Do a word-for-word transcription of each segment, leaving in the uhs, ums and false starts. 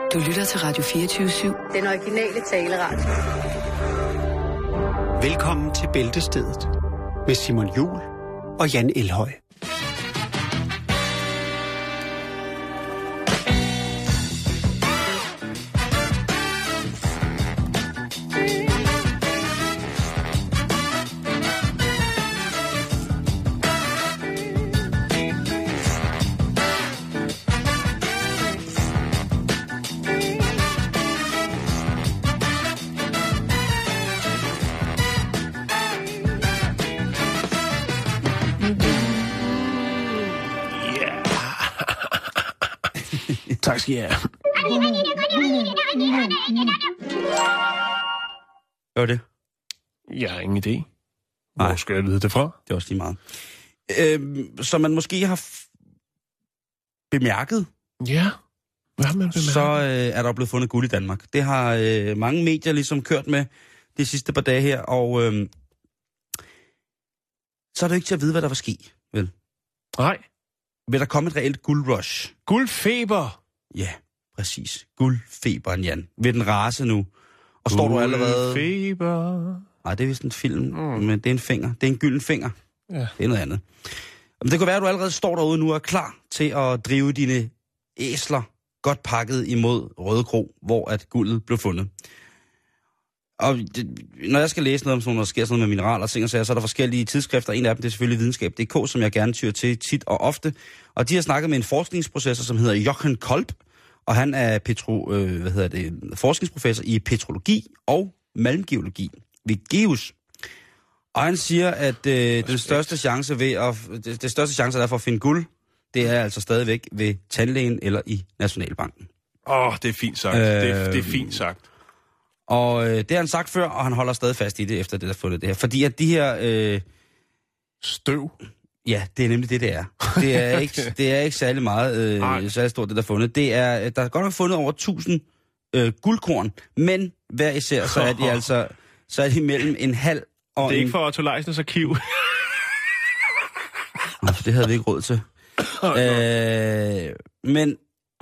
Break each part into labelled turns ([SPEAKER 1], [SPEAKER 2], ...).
[SPEAKER 1] Du lytter til Radio fireogtyve syv.
[SPEAKER 2] Den originale taleradio.
[SPEAKER 3] Velkommen til Bæltestedet med Simon Juhl og Jan Elhøj.
[SPEAKER 4] Tak skal I have.
[SPEAKER 5] Hvad var det?
[SPEAKER 4] Jeg har ingen idé. Hvor
[SPEAKER 5] Nej.
[SPEAKER 4] skal jeg vide det fra?
[SPEAKER 5] Det er også lige meget. Øhm, som man måske har f- bemærket,
[SPEAKER 4] Ja. Hvad har man bemærket?
[SPEAKER 5] så øh, er der blevet fundet guld i Danmark. Det har øh, mange medier ligesom kørt med de sidste par dage her, og øh, så er det ikke til at vide, hvad der var ske, vel?
[SPEAKER 4] Nej.
[SPEAKER 5] Vil der komme et reelt guldrush?
[SPEAKER 4] Guldfeber.
[SPEAKER 5] Ja, præcis. Guldfeberen, Jan. Vil den rase nu? Og står du allerede...
[SPEAKER 4] Guldfeber.
[SPEAKER 5] Nej, det er vist en film,
[SPEAKER 4] Mm.
[SPEAKER 5] men det er en finger. Det er en gylden finger.
[SPEAKER 4] Ja.
[SPEAKER 5] Det er noget andet. Men det kan være, at du allerede står derude nu og er klar til at drive dine æsler godt pakket imod Røde Kro, hvor at guldet blev fundet. Og det, når jeg skal læse noget om sådan noget, der sker sådan noget med mineraler og ting og sager, så er der forskellige tidsskrifter. En af dem det er selvfølgelig videnskab punktum d k, som jeg gerne tyr til tit og ofte. Og de har snakket med en forskningsprofessor, som hedder Jochen Kolb, og han er petro, øh, hvad hedder det, forskningsprofessor i petrologi og malmgeologi ved GEUS. Og han siger, at øh, den største chance ved at, det, det største chance der for at finde guld, det er altså stadigvæk ved tandlægen eller i Nationalbanken.
[SPEAKER 4] Åh, oh, det er fint sagt.
[SPEAKER 5] Øh,
[SPEAKER 4] det, er, det er fint sagt.
[SPEAKER 5] Og øh, det har han sagt før, og han holder stadig fast i det, efter det, der fundet det her. Fordi at de her... Øh,
[SPEAKER 4] Støv.
[SPEAKER 5] ja, det er nemlig det, det er. Det er ikke, det er ikke særlig meget, øh, særlig stort, det der er fundet. Det er, der er godt nok fundet over tusind øh, guldkorn, men hver især, så er de altså så er de mellem en halv og
[SPEAKER 4] Det er
[SPEAKER 5] en...
[SPEAKER 4] ikke for Otto Leisners arkiv.
[SPEAKER 5] Nå, det havde vi ikke råd til. øh, men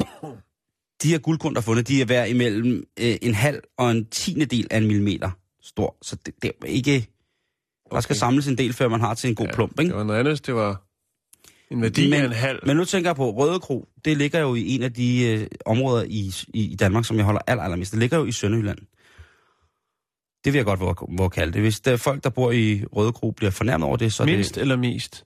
[SPEAKER 5] de her guldkorn, der er fundet, de er hver imellem øh, en halv og en tiende del af en millimeter stor. Så det, det er ikke... Der skal
[SPEAKER 4] Okay.
[SPEAKER 5] samles en del, før man har til en god
[SPEAKER 4] Ja,
[SPEAKER 5] plump, ikke?
[SPEAKER 4] Det var noget andet. Det var en værdi
[SPEAKER 5] Men-
[SPEAKER 4] af en halv.
[SPEAKER 5] Men nu tænker jeg på, Røde Kro, det ligger jo i en af de øh, områder i, i, i Danmark, som jeg holder aller, allermest. Det ligger jo i Sønderjylland. Det vil jeg godt våge, våge kalde det. Hvis der er folk, der bor i Røde Kro, bliver fornærmet over det, så er
[SPEAKER 4] Mindst
[SPEAKER 5] det
[SPEAKER 4] eller mest?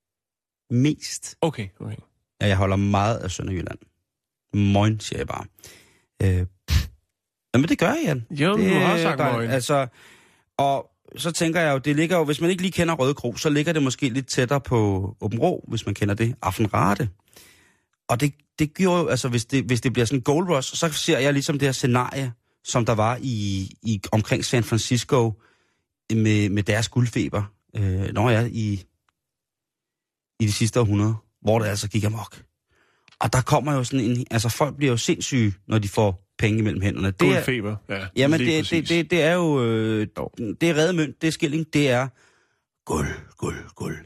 [SPEAKER 5] mest.
[SPEAKER 4] Okay, okay.
[SPEAKER 5] Ja, jeg holder meget af Sønderjylland. Moin, siger jeg bare. Øh, Jamen, det gør jeg, Jan.
[SPEAKER 4] Jo,
[SPEAKER 5] det,
[SPEAKER 4] du har sagt
[SPEAKER 5] der,
[SPEAKER 4] moin.
[SPEAKER 5] Altså, og så tænker jeg jo, det ligger jo, hvis man ikke lige kender Røde Kro, så ligger det måske lidt tættere på Åben Rå, hvis man kender det, Affenrade. Og det, det gjorde jo, altså hvis det, hvis det bliver sådan en gold rush, så ser jeg ligesom det her scenarie, som der var i, i omkring San Francisco med, med deres guldfeber, øh, når jeg i, i de sidste århundrede, hvor det altså gik amok. Og der kommer jo sådan en, altså folk bliver jo sindssyge, når de får penge mellem hænderne. Det er,
[SPEAKER 4] Guldfeber. Ja,
[SPEAKER 5] jamen
[SPEAKER 4] lige
[SPEAKER 5] det, det,
[SPEAKER 4] præcis.
[SPEAKER 5] det, det er jo, øh, det er redemønt, det er skilling, det er guld, guld, guld.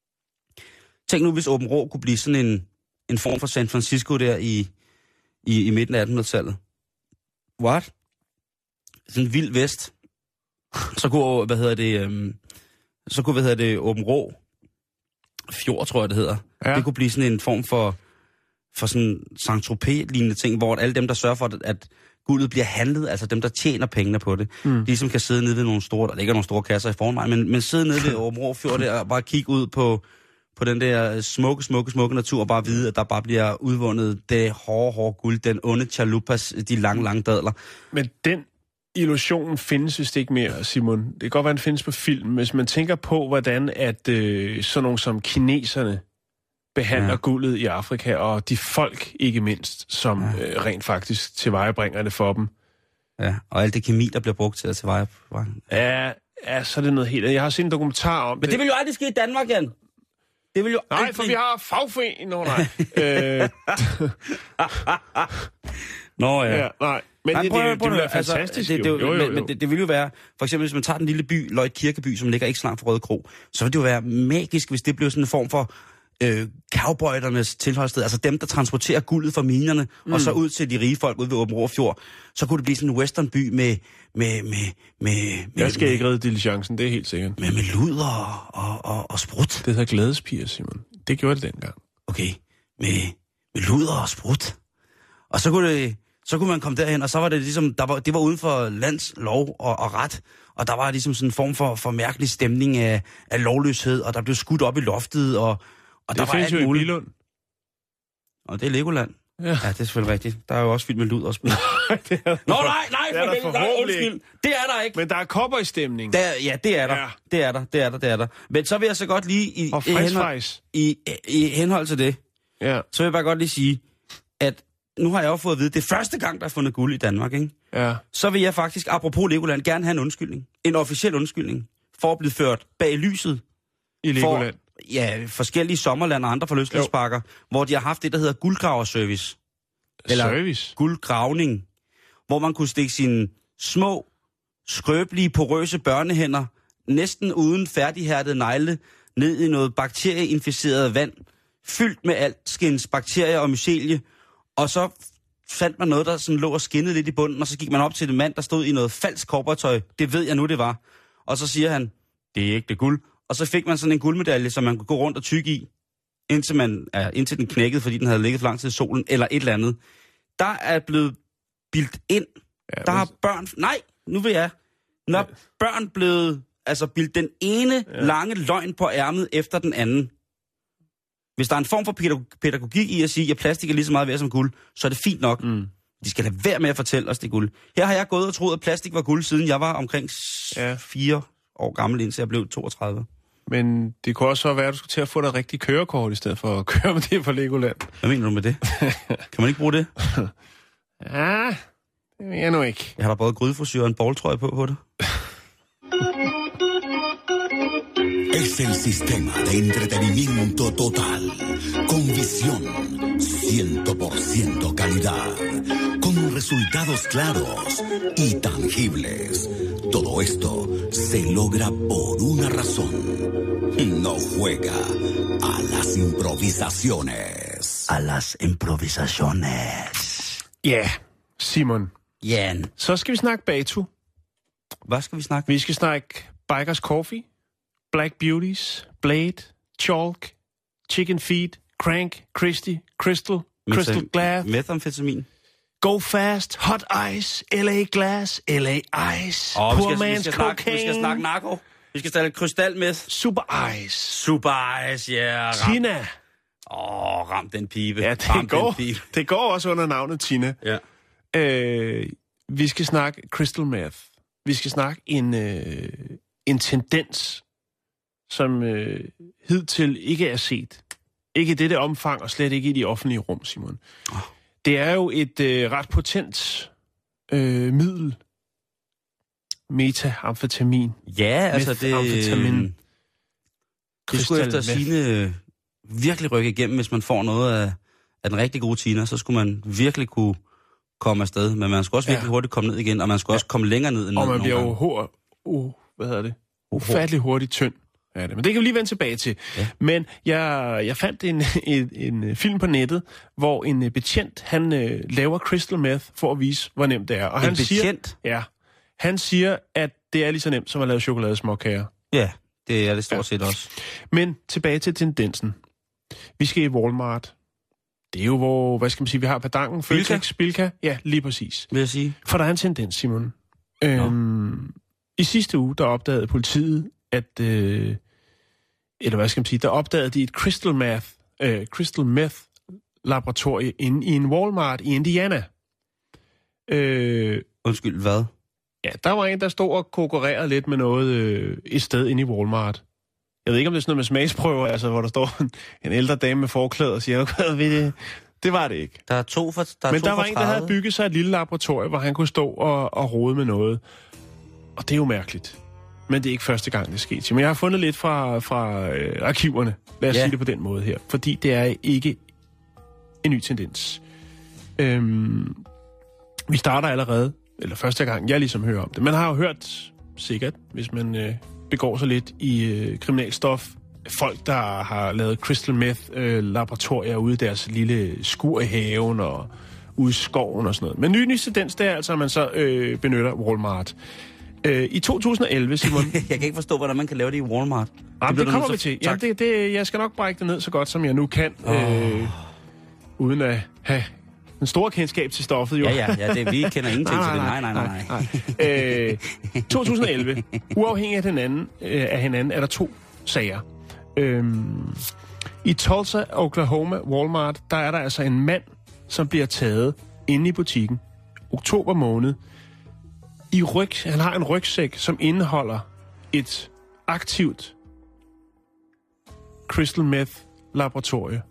[SPEAKER 5] Tænk nu, hvis Åben Rå kunne blive sådan en, en form for San Francisco der i, i, i midten af attenhundredetallet. What? Sådan en vild vest. Så kunne, hvad hedder det, øhm, så kunne, hvad hedder det, Åben Rå Fjord, tror jeg det hedder.
[SPEAKER 4] Ja.
[SPEAKER 5] Det kunne blive sådan en form for, for sådan Saint-Tropez-lignende ting, hvor alle dem, der sørger for, at, at guldet bliver handlet, altså dem, der tjener pengene på det, mm. de ligesom kan sidde nede ved nogle store, der ligger nogle store kasser i forvejen, men, men sidde nede ved Åben Rå Fjord der og bare kigge ud på, på den der smukke, smukke, smukke natur, og bare vide, at der bare bliver udvundet det hårde, hårde guld, den onde chalupas, de lange, lange dadler.
[SPEAKER 4] Men den illusion findes vist ikke mere, Simon. Det kan godt være, den findes på film. Hvis man tænker på, hvordan at øh, sådan nogle som kineserne behandler ja. guldet i Afrika, og de folk, ikke mindst, som ja. øh, rent faktisk tilvejebringer det for dem.
[SPEAKER 5] Ja, og alt det kemi, der bliver brugt til at tilvejebringer.
[SPEAKER 4] Ja, ja, så er det noget helt... Jeg har set en dokumentar om
[SPEAKER 5] Men det vil jo aldrig ske i Danmark, Jan. Det vil jo
[SPEAKER 4] Nej,
[SPEAKER 5] aldrig...
[SPEAKER 4] for vi har fagforening. Nå, nej. øh,
[SPEAKER 5] Nå ja.
[SPEAKER 4] ja, nej. Men
[SPEAKER 5] Nej,
[SPEAKER 4] det,
[SPEAKER 5] prøv,
[SPEAKER 4] det,
[SPEAKER 5] prøv,
[SPEAKER 4] det, det, det
[SPEAKER 5] altså,
[SPEAKER 4] er fantastisk,
[SPEAKER 5] det, det,
[SPEAKER 4] jo.
[SPEAKER 5] jo,
[SPEAKER 4] jo, jo,
[SPEAKER 5] men,
[SPEAKER 4] jo.
[SPEAKER 5] men det, det vil jo være, for eksempel hvis man tager den lille by, Løjt Kirkeby, som ligger ikke så langt fra Røde Kro, så vil det jo være magisk, hvis det blev sådan en form for øh, cowboydernes tilholdssted, altså dem, der transporterer guldet fra minerne, mm. og så ud til de rige folk ude ved Åben Rå Fjord, så kunne det blive sådan en westernby med... med, med, med
[SPEAKER 4] jeg skal
[SPEAKER 5] med,
[SPEAKER 4] ikke redde diligencen, det er helt sikkert.
[SPEAKER 5] Med, med luder og, og, og, og sprut.
[SPEAKER 4] Det hedder glædespiger, Simon. Det gjorde det dengang.
[SPEAKER 5] Okay, med, med luder og sprut. Og så kunne, det, så kunne man komme derhen, og så var det ligesom, der var, det var uden for lands lov og, og ret, og der var ligesom sådan en form for, for mærkelig stemning af, af lovløshed, og der blev skudt op i loftet, og, og
[SPEAKER 4] det
[SPEAKER 5] der var
[SPEAKER 4] findes jo i Billund.
[SPEAKER 5] Og det er Legoland.
[SPEAKER 4] Ja.
[SPEAKER 5] Ja, det er selvfølgelig rigtigt. Der er jo også fyldt med lud og sprut. Nå, nej, nej,
[SPEAKER 4] det er der
[SPEAKER 5] for nej, undskyld. Det er der ikke.
[SPEAKER 4] Men der er cowboy-stemning.
[SPEAKER 5] Der, ja, det er der.
[SPEAKER 4] Ja.
[SPEAKER 5] Det er der, det er der, det er der. Men så vil jeg så godt lige... I,
[SPEAKER 4] og
[SPEAKER 5] i, henhold, i, i henhold til det,
[SPEAKER 4] ja.
[SPEAKER 5] så vil jeg bare godt lige sige, at nu har jeg jo fået at vide, det er første gang, der er fundet guld i Danmark, ikke?
[SPEAKER 4] Ja.
[SPEAKER 5] Så vil jeg faktisk, apropos Legoland, gerne have en undskyldning. En officiel undskyldning. For at blive ført bag lyset.
[SPEAKER 4] I Legoland?
[SPEAKER 5] For, ja, forskellige sommerland og andre forlystelsesparker, hvor de har haft det, der hedder guldgraverservice. Eller
[SPEAKER 4] service?
[SPEAKER 5] Guldgravning. Hvor man kunne stikke sine små, skrøbelige, porøse børnehænder, næsten uden færdighærdede negle, ned i noget bakterieinficeret vand, fyldt med altskens bakterier og mycelie, og så fandt man noget, der sådan lå og skinnede lidt i bunden, og så gik man op til en mand, der stod i noget falsk kobbertøj. Det ved jeg nu, det var. Og så siger han, det er ikke det guld. Og så fik man sådan en guldmedalje, som man kunne gå rundt og tygge i, indtil, man, ja, indtil den knækkede, fordi den havde ligget for lang tid i solen, eller et eller andet. Der er blevet bildt ind. Ja, der har børn... Nej, nu vil jeg. Når ja. børn blevet... Altså bildt den ene ja. lange løgn på ærmet efter den anden. Hvis der er en form for pædagogik i at sige, at plastik er lige så meget værd som guld, så er det fint nok. Mm. De skal lade være med at fortælle os, det er guld. Her har jeg gået og troet, at plastik var guld, siden jeg var omkring ja. fire år gammel, indtil jeg blev toogtredive.
[SPEAKER 4] Men det kunne også være, at du skulle til at få dig rigtig kørekort, i stedet for at køre med det fra Legoland.
[SPEAKER 5] Hvad mener du med det? Kan man ikke bruge det?
[SPEAKER 4] Ja, det ved jeg nu ikke.
[SPEAKER 5] Jeg har da både grydefrisyr og en boldtrøje på på det.
[SPEAKER 6] Es el sistema de entretenimiento total, con visión, cien por ciento calidad, con resultados claros y tangibles. Todo esto se logra por una razón. No juega a las improvisaciones.
[SPEAKER 5] A las improvisaciones.
[SPEAKER 4] Ja, yeah, Simon.
[SPEAKER 5] Jan.
[SPEAKER 4] Så skal vi snakke Batu.
[SPEAKER 5] Hvad skal vi snakke?
[SPEAKER 4] Vi skal snakke Bikers Coffee, Black Beauties, Blade, Chalk, Chicken Feet, Crank, Christie, Crystal, Crystal Glass,
[SPEAKER 5] Methamfetamin,
[SPEAKER 4] Go Fast, Hot Ice, L A Glass, L A Ice,
[SPEAKER 5] oh,
[SPEAKER 4] Poor
[SPEAKER 5] skal,
[SPEAKER 4] Man's
[SPEAKER 5] vi skal
[SPEAKER 4] Cocaine.
[SPEAKER 5] Snakke, vi skal snakke narko. Vi skal snakke krystal med.
[SPEAKER 4] Super Ice.
[SPEAKER 5] Super Ice, ja. Yeah,
[SPEAKER 4] Tina.
[SPEAKER 5] Åh, oh, ram den pibe.
[SPEAKER 4] Ja, det
[SPEAKER 5] ram
[SPEAKER 4] går,
[SPEAKER 5] pibe.
[SPEAKER 4] det går også under navnet Tina.
[SPEAKER 5] Ja.
[SPEAKER 4] Øh, vi skal snakke Crystal Meth. Vi skal snakke en, øh, en tendens, som øh, hidtil ikke er set. Ikke i dette omfang, og slet ikke i de offentlige rum, Simon. Oh. Det er jo et øh, ret potent øh, middel. Metamfetamin.
[SPEAKER 5] Ja, altså det...
[SPEAKER 4] Amfetamin.
[SPEAKER 5] Det skulle efter sine virkelig rykke igennem, hvis man får noget af, af den rigtig gode Tina, så skulle man virkelig kunne komme afsted. Men man skulle også virkelig ja. hurtigt komme ned igen, og man skulle ja. også komme længere ned.
[SPEAKER 4] Og man bliver jo hår, uh, hvad hedder det? Ufattelig hurtigt tynd. Ja, det. Men det kan vi lige vende tilbage til. Ja. Men jeg, jeg fandt en, en, en film på nettet, hvor en betjent, han øh, laver crystal meth for at vise, hvor nemt det er. Og
[SPEAKER 5] en
[SPEAKER 4] han
[SPEAKER 5] betjent?
[SPEAKER 4] Siger, ja. Han siger, at det er lige så nemt som at lave chokoladesmåkager.
[SPEAKER 5] Ja, det er det stort set ja. også.
[SPEAKER 4] Men tilbage til tendensen. Vi skal i Walmart. Det er jo, hvor, hvad skal man sige, vi har Padangen, Føtex, Bilka. Ja, lige præcis.
[SPEAKER 5] Vil jeg sige.
[SPEAKER 4] For der er en tendens, Simon. Øhm, I sidste uge, der opdagede politiet, at, øh, eller hvad skal man sige, der opdagede de et crystal meth, øh, crystal meth laboratorie inde i en Walmart i Indiana. Øh,
[SPEAKER 5] Undskyld, hvad?
[SPEAKER 4] Ja, der var en, der stod og konkurrerede lidt med noget øh, et sted inde i Walmart. Jeg ved ikke, om det er sådan noget med smagsprøver, altså, hvor der står en, en ældre dame med forklæder og siger, hvad ved det? Det var det ikke.
[SPEAKER 5] Der er to for der er
[SPEAKER 4] Men
[SPEAKER 5] to
[SPEAKER 4] der var
[SPEAKER 5] for
[SPEAKER 4] en, der havde bygget sig et lille laboratorie, hvor han kunne stå og, og rode med noget. Og det er jo mærkeligt. Men det er ikke første gang, det er sket. Men jeg har fundet lidt fra, fra øh, arkiverne, lad os ja. sige det på den måde her. Fordi det er ikke en ny tendens. Øhm, vi starter allerede, eller første gang, jeg ligesom hører om det. Man har jo hørt sikkert, hvis man øh, begår sig lidt i øh, kriminalstof folk, der har lavet crystal meth-laboratorier ude i deres lille skur i haven og ude i skoven og sådan noget. Men ny incidens, det er altså, at man så øh, benytter Walmart. Øh, I to tusind og elleve, Simon...
[SPEAKER 5] jeg kan ikke forstå, hvordan man kan lave det i Walmart.
[SPEAKER 4] Jamen, det, det kommer vi til. Ja, det, det, jeg skal nok brække det ned så godt, som jeg nu kan, oh. øh, uden at have en stor kendskab til stoffet. Jo.
[SPEAKER 5] Ja, ja, ja det, vi kender ingenting nej, til det. Nej, nej, nej. nej.
[SPEAKER 4] nej. øh, to tusind og elleve, uafhængig af, den anden, øh, af hinanden, er der to sager. Øhm, I Tulsa, Oklahoma, Walmart, der er der altså en mand, som bliver taget inde i butikken, oktober måned. I ryg, han har en rygsæk, som indeholder et aktivt crystal meth laboratorie.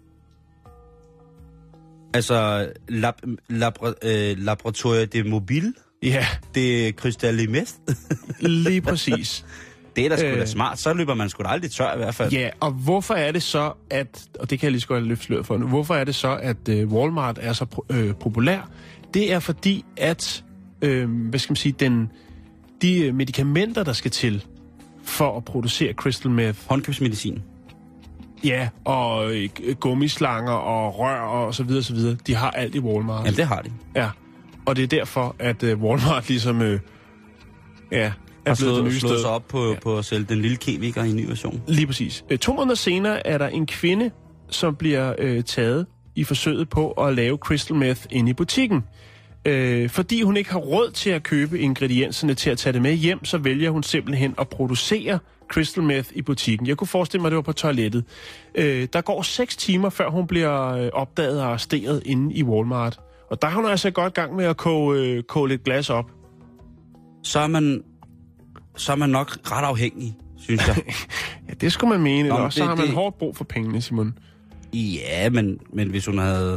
[SPEAKER 5] Altså lab, labra, øh, laboratorie de mobil?
[SPEAKER 4] Ja.
[SPEAKER 5] Det er crystal meth?
[SPEAKER 4] Lige præcis.
[SPEAKER 5] Det er da sgu da smart. Så løber man sgu da aldrig tør i hvert fald.
[SPEAKER 4] Ja, og hvorfor er det så, at, og det kan jeg lige så godt løfte sløret for nu, hvorfor er det så, at uh, Walmart er så øh, populær? Det er fordi, at, øh, hvad skal man sige, den, de medicamenter, der skal til for at producere crystal meth.
[SPEAKER 5] Håndkøbsmedicin.
[SPEAKER 4] Ja, og øh, gummislanger og rør og så videre, så videre. De har alt i Walmart.
[SPEAKER 5] Jamen, det har de.
[SPEAKER 4] Ja, og det er derfor, at øh, Walmart ligesom, øh, ja...
[SPEAKER 5] har slået, slået sig op på, ja. på at sælge den lille kemiker i en ny version.
[SPEAKER 4] Lige præcis. To måneder senere er der en kvinde, som bliver øh, taget i forsøget på at lave crystal meth inde i butikken. Øh, fordi hun ikke har råd til at købe ingredienserne til at tage det med hjem, så vælger hun simpelthen at producere crystal meth i butikken. Jeg kunne forestille mig, at det var på toilettet. Øh, der går seks timer, før hun bliver øh, opdaget og arresteret inde i Walmart. Og der er hun altså godt gang med at koge, øh, koge lidt glas op.
[SPEAKER 5] Så er man... så er man nok ret afhængig, synes jeg.
[SPEAKER 4] Ja, det skulle man mene. Nå, også det, så har man
[SPEAKER 5] det...
[SPEAKER 4] hårdt brug for pengene, Simon.
[SPEAKER 5] Ja, men, men hvis hun havde...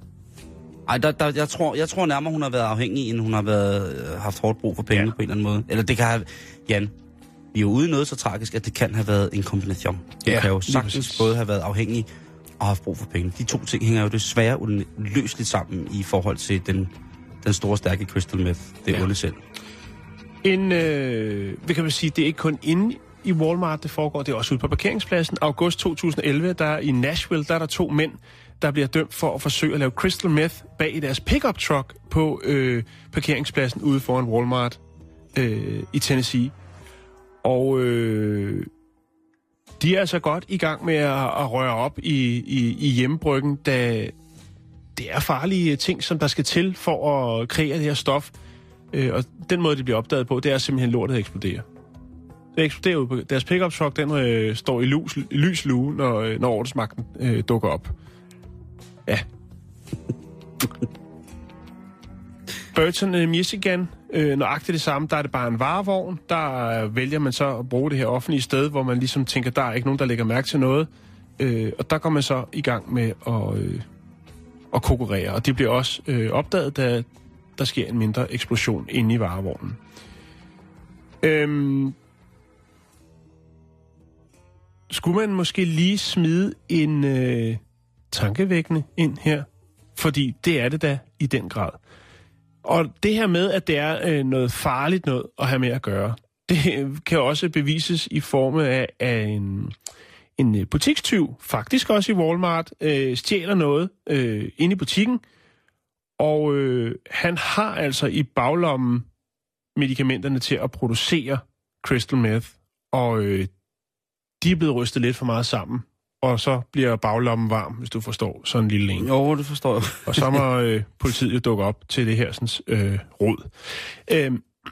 [SPEAKER 5] Ej, der, der, jeg, tror, jeg tror nærmere, hun har været afhængig, end hun har været, haft hårdt brug for penge ja. på en eller anden måde. Eller det kan have... Jan, vi er jo ude i noget så tragisk, at det kan have været en kombination. Det ja, kan jo sagtens både have været afhængig og haft brug for penge. De to ting hænger jo desværre uløseligt sammen i forhold til den, den store, stærke crystal meth. Det er ja. onde selv.
[SPEAKER 4] En, øh, hvad kan man sige, det er ikke kun inde i Walmart, det foregår, det er også ude på parkeringspladsen. August to tusind og elleve, der i Nashville, der er der to mænd, der bliver dømt for at forsøge at lave crystal meth bag i deres pickup truck på øh, parkeringspladsen ude foran Walmart øh, i Tennessee. Og øh, de er altså godt i gang med at, at røre op i, i, i hjemmebryggen, da det er farlige ting, som der skal til for at kreere det her stof. Øh, og den måde, det bliver opdaget på, det er simpelthen lortet eksploderer. Det eksploderer ud på deres pickup truck, den øh, står i lys, lys lue, når, øh, når ordensmagten øh, dukker op. Ja. Burton, øh, Michigan, øh, nøjagtigt det samme, der er det bare en varevogn. Der øh, vælger man så at bruge det her offentlige sted, hvor man ligesom tænker, der er ikke nogen, der lægger mærke til noget. Øh, og der går man så i gang med at, øh, at konkurrere. Og det bliver også øh, opdaget, da der sker en mindre eksplosion inde i varevognen. Øhm, skulle man måske lige smide en øh, tankevækkende ind her? Fordi det er det da i den grad. Og det her med, at det er øh, noget farligt noget at have med at gøre, det kan også bevises i form af, af en, en butikstyv, faktisk også i Walmart, øh, stjæler noget øh, inde i butikken, og øh, han har altså i baglommen medikamenterne til at producere crystal meth, og øh, de er blevet rystet lidt for meget sammen, og så bliver baglommen varm, hvis du forstår sådan en lille en.
[SPEAKER 5] Jo, det forstår jeg.
[SPEAKER 4] Og så må øh, politiet jo dukke op til det her sådan, øh, rod. Øh,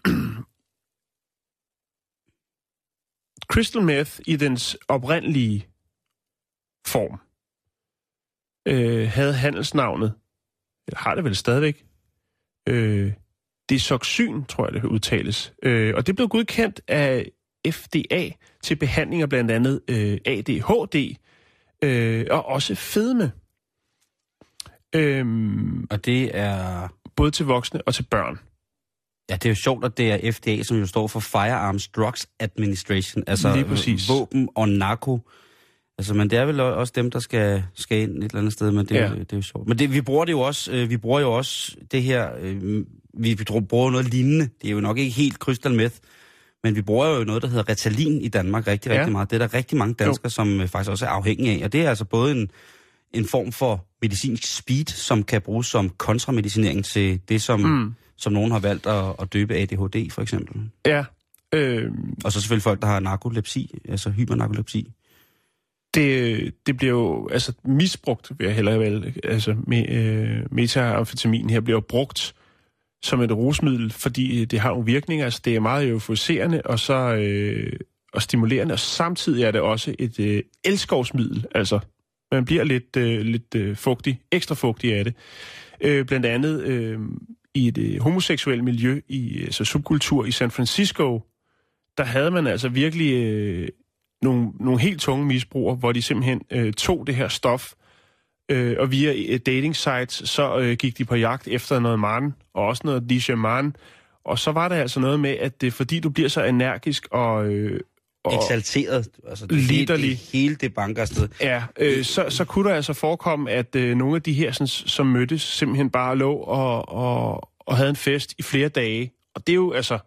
[SPEAKER 4] crystal meth i dens oprindelige form øh, havde handelsnavnet, eller har det vel stadigvæk, øh, Desoxyn, tror jeg det udtales. Øh, og det blev godkendt af F D A til behandling af blandt andet øh, A D H D øh, og også fedme. Øhm,
[SPEAKER 5] og det er...
[SPEAKER 4] Både til voksne og til børn.
[SPEAKER 5] Ja, det er jo sjovt, at det er F D A, som jo står for Firearms Drugs Administration. Altså
[SPEAKER 4] lige præcis.
[SPEAKER 5] Våben og narko. Altså, men det er vel også dem, der skal, skal ind et eller andet sted, men det, ja. det er jo sjovt. Men det, vi bruger det jo også, øh, vi bruger jo også det her, øh, vi bruger noget lignende. Det er jo nok ikke helt crystal meth, Men vi bruger jo noget, der hedder Ritalin i Danmark rigtig, rigtig ja. meget. Det er der rigtig mange danskere, jo. som øh, faktisk også er afhængige af. Og det er altså både en, en form for medicinsk speed, som kan bruges som kontramedicinering til det, som, mm. som nogen har valgt at, at døbe A D H D, for eksempel.
[SPEAKER 4] Ja. Øh...
[SPEAKER 5] Og så selvfølgelig folk, der har narkolepsi, altså hypernarkolepsi.
[SPEAKER 4] Det, det bliver jo altså misbrugt, vil jeg hellere vel. Altså me, øh, metamfetamin her bliver brugt som et rusmiddel, fordi det har nogle virkninger. Altså det er meget euforiserende og så øh, og stimulerende, og samtidig er det også et øh, elskovsmiddel. Altså man bliver lidt øh, lidt øh, fugtig, ekstra fugtig af det. Øh, blandt andet øh, i et øh, homoseksuelt miljø i altså subkultur i San Francisco, der havde man altså virkelig øh, nogle, nogle helt tunge misbrugere, hvor de simpelthen øh, tog det her stof, øh, og via øh, dating sites, så øh, gik de på jagt efter noget man, og også noget Disha man. Og så var det altså noget med, at det, fordi du bliver så energisk og... Øh, og
[SPEAKER 5] eksalteret, altså det, hele, det hele det bankersted.
[SPEAKER 4] Ja, øh, så, så kunne der altså forekomme, at øh, nogle af de her, sådan, som mødtes, simpelthen bare lå og, og, og havde en fest i flere dage. Og det er jo altså...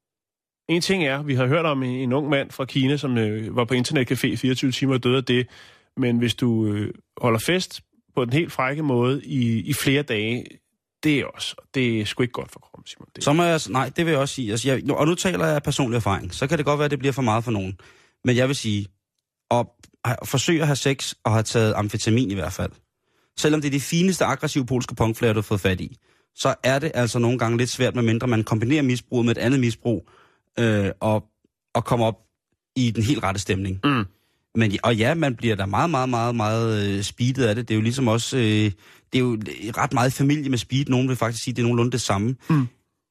[SPEAKER 4] En ting er, vi har hørt om en, en ung mand fra Kina, som øh, var på internetcafé fireogtyve timer og døde af det. Men hvis du øh, holder fest på den helt frække måde i, i flere dage, det er også, det er sgu ikke godt for kroppen, Simon. Det.
[SPEAKER 5] Så må jeg, nej, det vil jeg også sige. Altså, jeg, og nu taler jeg af personlig erfaring. Så kan det godt være, at det bliver for meget for nogen. Men jeg vil sige, at forsøge at have sex og have taget amfetamin i hvert fald. Selvom det er de fineste aggressive polske punkflager, du har fået fat i, så er det altså nogle gange lidt svært, medmindre man kombinerer misbruget med et andet misbrug, øh, og, og kommer op i den helt rette stemning.
[SPEAKER 4] Mm.
[SPEAKER 5] Men, og ja, man bliver da meget, meget, meget, meget øh, speedet af det. Det er jo ligesom også... Øh, det er jo ret meget familie med speed. Nogen vil faktisk sige, at det er nogenlunde det samme.
[SPEAKER 4] Mm.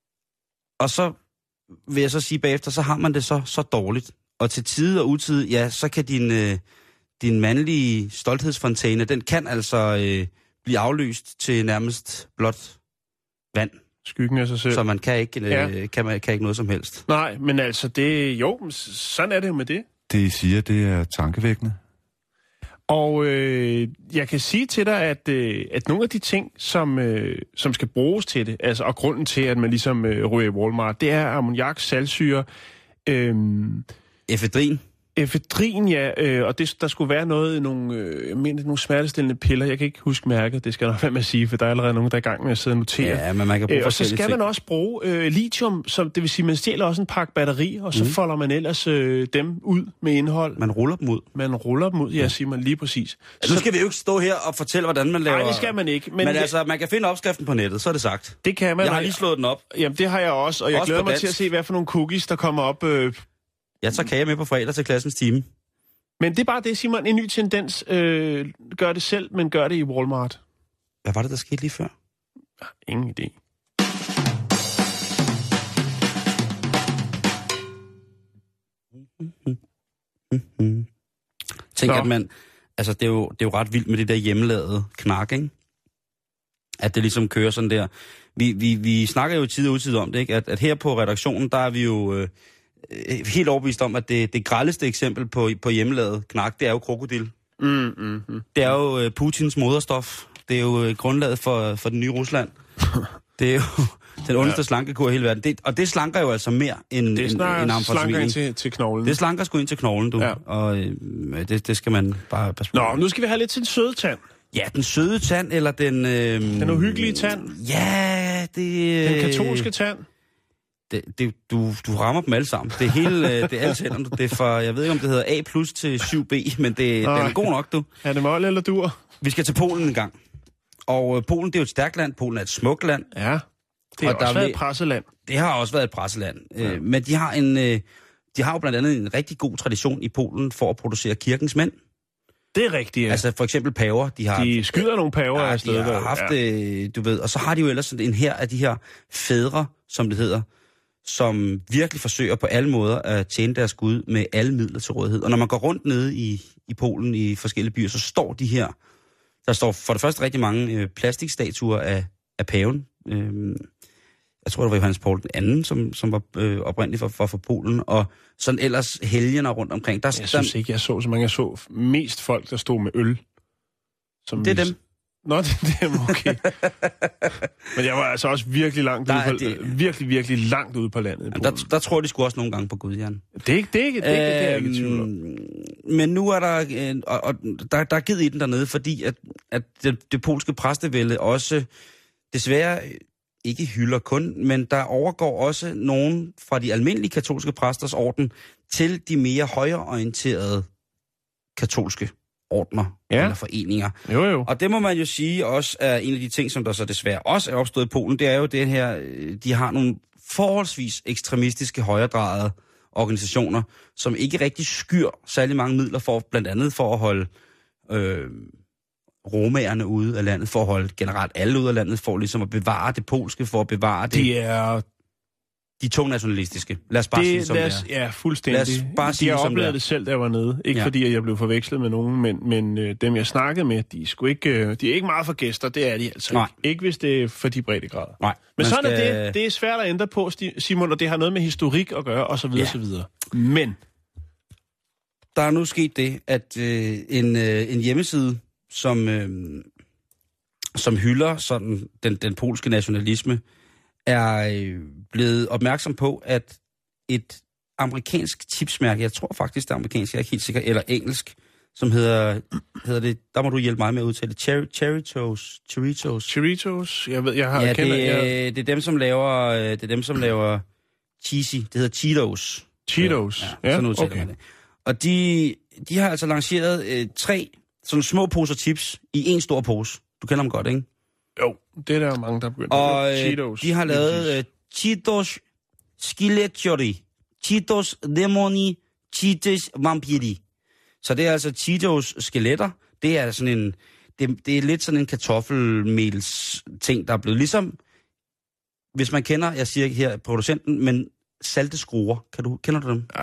[SPEAKER 5] Og så vil jeg så sige bagefter, så har man det så, så dårligt. Og til tide og utid, ja, så kan din, øh, din mandlige stolthedsfontæne, den kan altså øh, blive afløst til nærmest blot vand.
[SPEAKER 4] Skyggen af sig selv.
[SPEAKER 5] Så man kan ikke, øh, ja. kan, man, kan ikke noget som helst.
[SPEAKER 4] Nej, men altså det... Jo, sådan er det jo med det.
[SPEAKER 7] Det I siger, det er tankevækkende.
[SPEAKER 4] Og øh, jeg kan sige til dig, at, øh, at nogle af de ting, som, øh, som skal bruges til det, altså, og grunden til, at man ligesom øh, ryger i Walmart, det er ammoniak, saltsyre, øh,
[SPEAKER 5] efedrin.
[SPEAKER 4] Efedrin, ja, øh, og det, der skulle være noget, nogle, øh, jeg mener, nogle smertestillende piller. Jeg kan ikke huske mærket, det skal jeg nok være med at sige, for der er allerede nogen, der er i gang med at sidde og notere.
[SPEAKER 5] Ja, men man kan bruge
[SPEAKER 4] øh, Og så skal
[SPEAKER 5] ting.
[SPEAKER 4] man også bruge øh, lithium, som, det vil sige, man stjæler også en pakke batterier, og så mm. folder man ellers øh, dem ud med indhold.
[SPEAKER 5] Man ruller dem ud.
[SPEAKER 4] Man ruller dem ud, ja, siger man lige præcis.
[SPEAKER 5] Altså, nu skal vi jo ikke stå her og fortælle, hvordan man laver...
[SPEAKER 4] Nej, det skal man ikke. Men,
[SPEAKER 5] men altså, man kan finde opskriften på nettet, så er det sagt.
[SPEAKER 4] Det kan man.
[SPEAKER 5] Jeg har lige slået den op.
[SPEAKER 4] Jamen, det har jeg også, og jeg også glæder mig til at se, hvad for nogle cookies, der kommer op. Øh...
[SPEAKER 5] Jeg tager kage med på fredag til klassens time.
[SPEAKER 4] Men det er bare det, Simon, en ny tendens. Øh, gør det selv, men gør det i Walmart.
[SPEAKER 5] Hvad var det, der skete lige før?
[SPEAKER 4] Ja, ingen idé.
[SPEAKER 5] Tænk, at man... Altså, det er, jo, det er jo ret vildt med det der hjemmelavede knak, ikke? At det ligesom kører sådan der. Vi, vi, vi snakker jo tid og utid om det, ikke? At, at her på redaktionen, der er vi jo... Øh, helt overbevist om, at det, det grældeste eksempel på, på hjemmelavet knak, det er jo krokodil.
[SPEAKER 4] Mm, mm, mm.
[SPEAKER 5] Det er jo uh, Putins moderstof. Det er jo uh, grundlaget for, for den nye Rusland. Det er jo den ondeste ja. slankekur i hele verden. Det, og det slanker jo altså mere end,
[SPEAKER 4] det
[SPEAKER 5] end, end
[SPEAKER 4] slanker ind til, til knoglen.
[SPEAKER 5] Det slanker sgu ind til knoglen, du. Ja. Og uh, det, det skal man bare passe på.
[SPEAKER 4] Nå, nu skal vi have lidt til den søde tand.
[SPEAKER 5] Ja, den søde tand, eller den... Øh,
[SPEAKER 4] den uhyggelige tand.
[SPEAKER 5] Ja, det...
[SPEAKER 4] Den katolske tand.
[SPEAKER 5] Det, det, du, du rammer dem alle sammen. Det er hele, det er alle tænderne. Det er fra, jeg ved ikke, om det hedder A plus til syv B, men det, den er god nok, du.
[SPEAKER 4] Er det mål eller dur?
[SPEAKER 5] Vi skal til Polen en gang. Og Polen, det er jo et stærkt land. Polen er et smukt land.
[SPEAKER 4] Ja, det har og også været et presseland.
[SPEAKER 5] Det har også været et presseland.
[SPEAKER 4] Ja.
[SPEAKER 5] Men de har, en, de har jo blandt andet en rigtig god tradition i Polen for at producere kirkens mænd.
[SPEAKER 4] Det er rigtigt, ja.
[SPEAKER 5] Altså for eksempel paver. De, har,
[SPEAKER 4] de skyder nogle paver
[SPEAKER 5] ja,
[SPEAKER 4] afsted.
[SPEAKER 5] De har haft, ja. du ved, og så har de jo ellers en her af de her fædre, som det hedder, som virkelig forsøger på alle måder at tjene deres Gud med alle midler til rådighed. Og når man går rundt nede i, i Polen i forskellige byer, så står de her, der står for det første rigtig mange øh, plastikstatuer af, af paven. Øh, jeg tror, det var Johannes Paul den anden, som, som var øh, oprindeligt for, for, for Polen, og sådan ellers helgener rundt omkring. Der,
[SPEAKER 4] jeg synes ikke, jeg så så mange. Jeg så mest folk, der stod med øl. Som
[SPEAKER 5] det er dem.
[SPEAKER 4] Nå, det, det er okay. Men jeg var altså også virkelig langt ude på, det... virkelig, virkelig langt ude på landet.
[SPEAKER 5] Der, der tror de sgu også nogle gange på Gud, Jan.
[SPEAKER 4] Det er ikke det, er ikke, det, er, det er jeg ikke i tvivl om.
[SPEAKER 5] Men nu er der, og, og der, der er givet i den dernede, fordi at, at det, det polske præstevælde også desværre ikke hylder kun, men der overgår også nogen fra de almindelige katolske præsters orden til de mere højreorienterede katolske ordner ja. eller foreninger.
[SPEAKER 4] Jo, jo.
[SPEAKER 5] Og det må man jo sige også er en af de ting, som der så desværre også er opstået i Polen, det er jo det her, de har nogle forholdsvis ekstremistiske højredrejede organisationer, som ikke rigtig skyr særlig mange midler for, blandt andet for at holde øh, romaerne ude af landet, for at holde generelt alle ude af landet, for ligesom at bevare det polske, for at bevare det.
[SPEAKER 4] De er...
[SPEAKER 5] De to nationalistiske. Lad os bare det, sige som det er.
[SPEAKER 4] Ja, fuldstændig.
[SPEAKER 5] Lad os bare sige,
[SPEAKER 4] de har
[SPEAKER 5] som
[SPEAKER 4] oplevet det selv, da jeg var nede. Ikke ja. fordi, at jeg blev forvekslet med nogen, men, men øh, dem, jeg snakkede med, de er, sgu ikke, øh, de er ikke meget for gæster. Det er de altså
[SPEAKER 5] Nej.
[SPEAKER 4] ikke. Ikke hvis det er for de brede grader.
[SPEAKER 5] Nej.
[SPEAKER 4] Men sådan
[SPEAKER 5] skal...
[SPEAKER 4] er det. Det er svært at ændre på, Simon, og det har noget med historik at gøre, og så videre, ja. så videre. Men...
[SPEAKER 5] Der er nu sket det, at øh, en, øh, en hjemmeside, som, øh, som hylder sådan den, den polske nationalisme, er blevet opmærksom på, at et amerikansk tipsmærke, jeg tror faktisk det er amerikansk, jeg er ikke helt sikker, eller engelsk, som hedder, hedder det, der må du hjælpe mig med at udtale det, Cher- Cheritos, Cheritos.
[SPEAKER 4] Cheritos, jeg ved, jeg har
[SPEAKER 5] ja,
[SPEAKER 4] kender,
[SPEAKER 5] det,
[SPEAKER 4] jeg...
[SPEAKER 5] det er dem, som laver, det er dem, som laver cheesy, det hedder Cheetos.
[SPEAKER 4] Cheetos,
[SPEAKER 5] ja. ja sådan udtaler
[SPEAKER 4] okay.
[SPEAKER 5] man det. Og de, de har altså lanceret øh, tre sådan små poser chips i en stor pose. Du kender dem godt, ikke?
[SPEAKER 4] Jo, det er der jo mange, der begynder.
[SPEAKER 5] Og
[SPEAKER 4] øh, Cheetos.
[SPEAKER 5] de har lavet uh, Cheetos Skeletori, Cheetos Demoni, Cheetos Vampiri. Så det er altså Cheetos skeletter. Det er sådan en, det, det er lidt sådan en kartoffelmels ting, der er blevet ligesom, hvis man kender, jeg siger ikke her producenten, men salte skruer. Kan du, kender du dem?
[SPEAKER 4] Ah,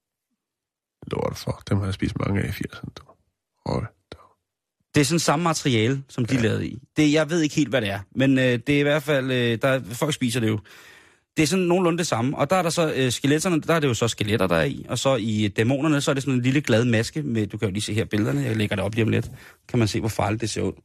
[SPEAKER 4] lort for. Dem har jeg spist mange af i firserne. Høj.
[SPEAKER 5] Det er sådan samme materiale, som de ja. lavede i. Det, jeg ved ikke helt, hvad det er, men øh, det er i hvert fald, øh, der, folk spiser det jo. Det er sådan nogenlunde det samme. Og der er der så øh, skeletterne, der er det jo så skeletter, der er i. Og så i dæmonerne, så er det sådan en lille glad maske med, du kan jo lige se her billederne, jeg lægger det op lige om lidt. Kan man se, hvor farligt det ser ud.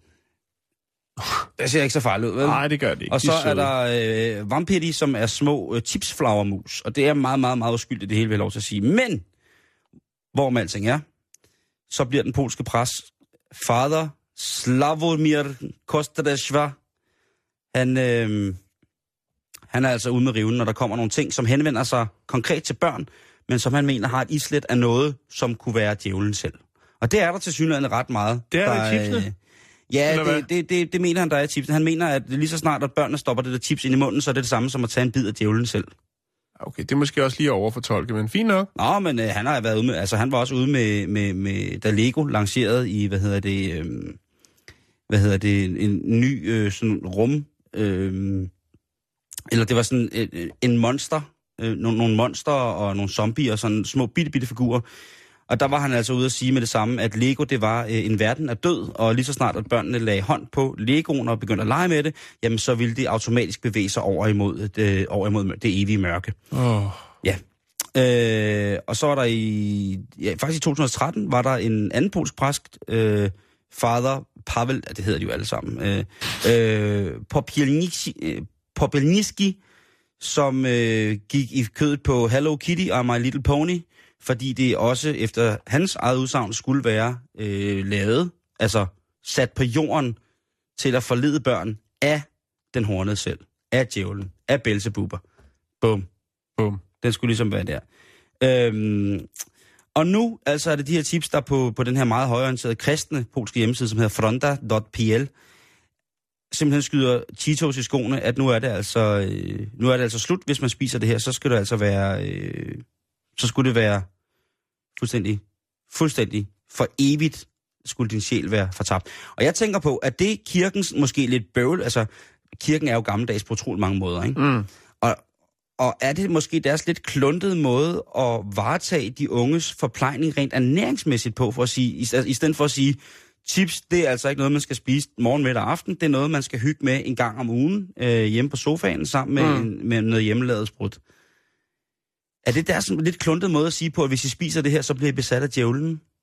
[SPEAKER 5] Det ser ikke så farligt ud, vel?
[SPEAKER 4] Nej, det gør det ikke.
[SPEAKER 5] Og så er der øh, vampiri, som er små øh, chipsflagermus. Og det er meget, meget, meget uskyldigt, det hele vil jeg lov til at sige. Men, hvor man alting er, så bliver den polske pres Fader Slavomir Kostadeshva, han, øh, han er altså ude med riven, når der kommer nogle ting, som henvender sig konkret til børn, men som han mener har et islet af noget, som kunne være djævlen selv. Og det er der til synligheden ret meget.
[SPEAKER 4] Det er der,
[SPEAKER 5] der
[SPEAKER 4] i tipsene?
[SPEAKER 5] Øh, ja, det, det, det, det mener han, der er i tipsene. Han mener, at lige så snart, at børnene stopper det der chips ind i munden, så er det det samme som at tage en bid af djævlen selv.
[SPEAKER 4] Okay, det er måske også lige overfortolke, men fint nok.
[SPEAKER 5] Nå, men øh, han har været ude med, altså han var også ude med, med, med da Lego lancerede i, hvad hedder det, øh, hvad hedder det, en ny øh, sådan rum, øh, eller det var sådan øh, en monster, øh, nogle, nogle monster og nogle zombier og sådan små bitte, bitte figurer. Og der var han altså ude at sige med det samme, at Lego, det var øh, en verden af død, og lige så snart, at børnene lagde hånd på Legoen og begyndte at lege med det, jamen så ville det automatisk bevæge sig over imod det, over imod det evige mørke.
[SPEAKER 4] Oh.
[SPEAKER 5] Ja. Øh, og så var der i, ja, faktisk i to tusind og tretten, var der en anden polsk præst, øh, Fader Pavel, det hedder de jo alle sammen, øh, øh, Popelniski, som øh, gik i kødet på Hello Kitty og My Little Pony, fordi det også efter hans eget udsagn skulle være øh, lavet, altså sat på jorden til at forlede børn af den hornede selv, af djævlen, af Belzebuber. Bum.
[SPEAKER 4] Bum.
[SPEAKER 5] Den skulle ligesom være der. Øhm, og nu altså er det de her tips, der på, på den her meget højorienterede kristne polske hjemmeside, som hedder fronta punktum p l, simpelthen skyder Cheetos i skoene, at nu er det altså øh, nu er det altså slut, hvis man spiser det her, så skal det altså være øh, så skulle det være fuldstændig, fuldstændig for evigt skulle din sjæl være fortabt. Og jeg tænker på, at det kirkens måske lidt bøvl, altså kirken er jo gammeldags på utrolig mange måder, ikke?
[SPEAKER 4] Mm.
[SPEAKER 5] Og, og er det måske deres lidt kluntede måde at varetage de unges forplejning rent ernæringsmæssigt på, for at sige, i, i stedet for at sige, chips, det er altså ikke noget, man skal spise morgen, middag og aften, det er noget, man skal hygge med en gang om ugen øh, hjemme på sofaen sammen med, mm. en, med noget hjemmelavet sprut. Er det der sådan lidt kluntet måde at sige på, at hvis I spiser det her, så bliver I besat af djævlen?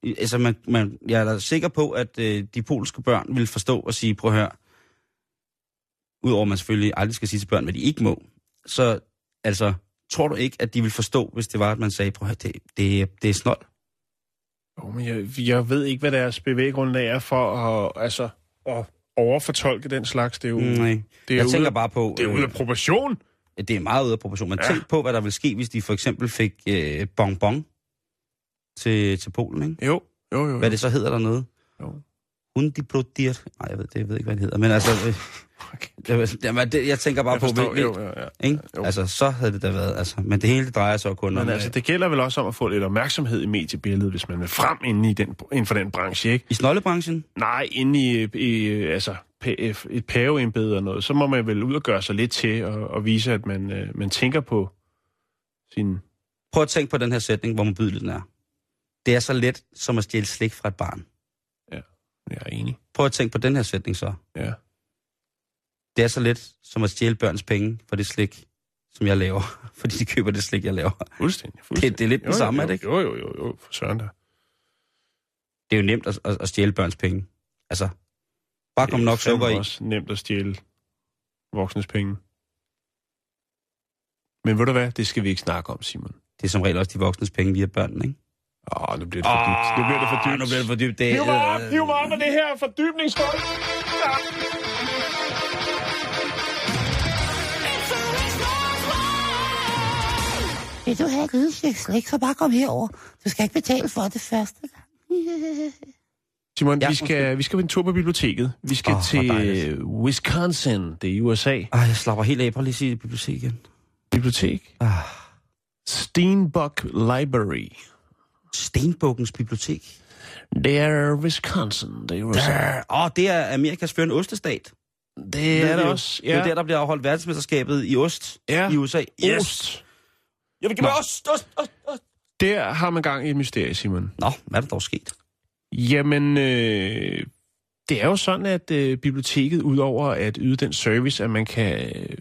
[SPEAKER 5] Altså, man, man, jeg er da sikker på, at øh, de polske børn vil forstå og sige, prøv at høre, udover at man selvfølgelig aldrig skal sige til børn, hvad de ikke må, så altså, tror du ikke, at de vil forstå, hvis det var, at man sagde, prøv at høre, det, det, det er snold?
[SPEAKER 4] Jo, men jeg, jeg ved ikke, hvad deres bevæggrundlag er for at, altså, at overfortolke den slags. Det er jo,
[SPEAKER 5] Nej,
[SPEAKER 4] det er
[SPEAKER 5] jeg
[SPEAKER 4] ude,
[SPEAKER 5] tænker bare på...
[SPEAKER 4] Det er ude af proportion.
[SPEAKER 5] Det er meget ude af proportion. Men ja. Tænk på, hvad der vil ske, hvis de for eksempel fik øh, bonbon til, til Polen, ikke?
[SPEAKER 4] Jo, jo, jo. jo.
[SPEAKER 5] Hvad det så hedder dernede?
[SPEAKER 4] Jo.
[SPEAKER 5] Hundiblodiert. Nej, jeg ved, det, jeg ved ikke, hvad det hedder. Men altså... Øh, jeg, jeg, jeg, jeg tænker bare jeg forstår, på...
[SPEAKER 4] Jo, ja, ja.
[SPEAKER 5] Ikke?
[SPEAKER 4] Jo.
[SPEAKER 5] Altså, så havde det da været... Altså, men det hele det drejer sig jo kun
[SPEAKER 4] men
[SPEAKER 5] om...
[SPEAKER 4] Men altså, det gælder vel også om at få lidt opmærksomhed i mediebilledet, hvis man vil frem inden, i den, inden for den branche, ikke?
[SPEAKER 5] I snoldebranchen?
[SPEAKER 4] Nej, inde i, i altså, et paveembede og noget. Så må man vel ud og gøre sig lidt til og, og vise, at man, øh, man tænker på sin...
[SPEAKER 5] Prøv at tænke på den her sætning, hvor modbydelig den er. Det er så let som at stjæle slik fra et barn.
[SPEAKER 4] Ja, jeg er enig.
[SPEAKER 5] Prøv at tænke på den her sætning så.
[SPEAKER 4] Ja.
[SPEAKER 5] Det er så let som at stjæle børns penge for det slik, som jeg laver. Fordi de køber det slik, jeg laver.
[SPEAKER 4] Fuldstændig, fuldstændig.
[SPEAKER 5] Det, det er lidt
[SPEAKER 4] jo,
[SPEAKER 5] det samme,
[SPEAKER 4] jo,
[SPEAKER 5] er det ikke?
[SPEAKER 4] Jo, jo, jo, jo, for søren da.
[SPEAKER 5] Det er jo nemt at, at, at stjæle børns penge. Altså, bare kom nok sukker i.
[SPEAKER 4] Det er også nemt at stjæle voksnes penge. Men ved du hvad, det skal vi ikke snakke om, Simon.
[SPEAKER 5] Det er som regel også de voksnes penge via børnene, ikke?
[SPEAKER 4] Åh, nu bliver det for dybt. Nu bliver det for dybt.
[SPEAKER 5] Nu bliver det for dybt. Det,
[SPEAKER 4] hiv mig op, hiv mig op med det her fordybningsskål. Ja.
[SPEAKER 8] Vil du have et lille slik, så bare kom herover. Du skal ikke betale for det første gang.
[SPEAKER 4] Simon,
[SPEAKER 5] ja,
[SPEAKER 4] vi, skal, vi skal på en tur på biblioteket. Vi skal oh, til Wisconsin, det er i U S A.
[SPEAKER 5] Ej, jeg slapper helt af. Prøv lige at sige bibliotek igen.
[SPEAKER 4] Bibliotek?
[SPEAKER 5] Ah.
[SPEAKER 4] Steenbuck Library.
[SPEAKER 5] Stenbukkens bibliotek?
[SPEAKER 4] Det er Wisconsin, det er U S A.
[SPEAKER 5] Åh, oh, det er Amerikas førende ostestat.
[SPEAKER 4] Det, det er det også, ja.
[SPEAKER 5] Det er der, der bliver afholdt verdensmesterskabet i ost
[SPEAKER 4] ja.
[SPEAKER 5] i U S A.
[SPEAKER 4] Yes.
[SPEAKER 5] Ost. Jeg vil give mig ost, ost, ost, ost.
[SPEAKER 4] Der har man gang i et mysterie, Simon.
[SPEAKER 5] Nå, hvad er der dog sket?
[SPEAKER 4] Jamen, øh, det er jo sådan, at øh, biblioteket, udover at yde den service, at man kan øh,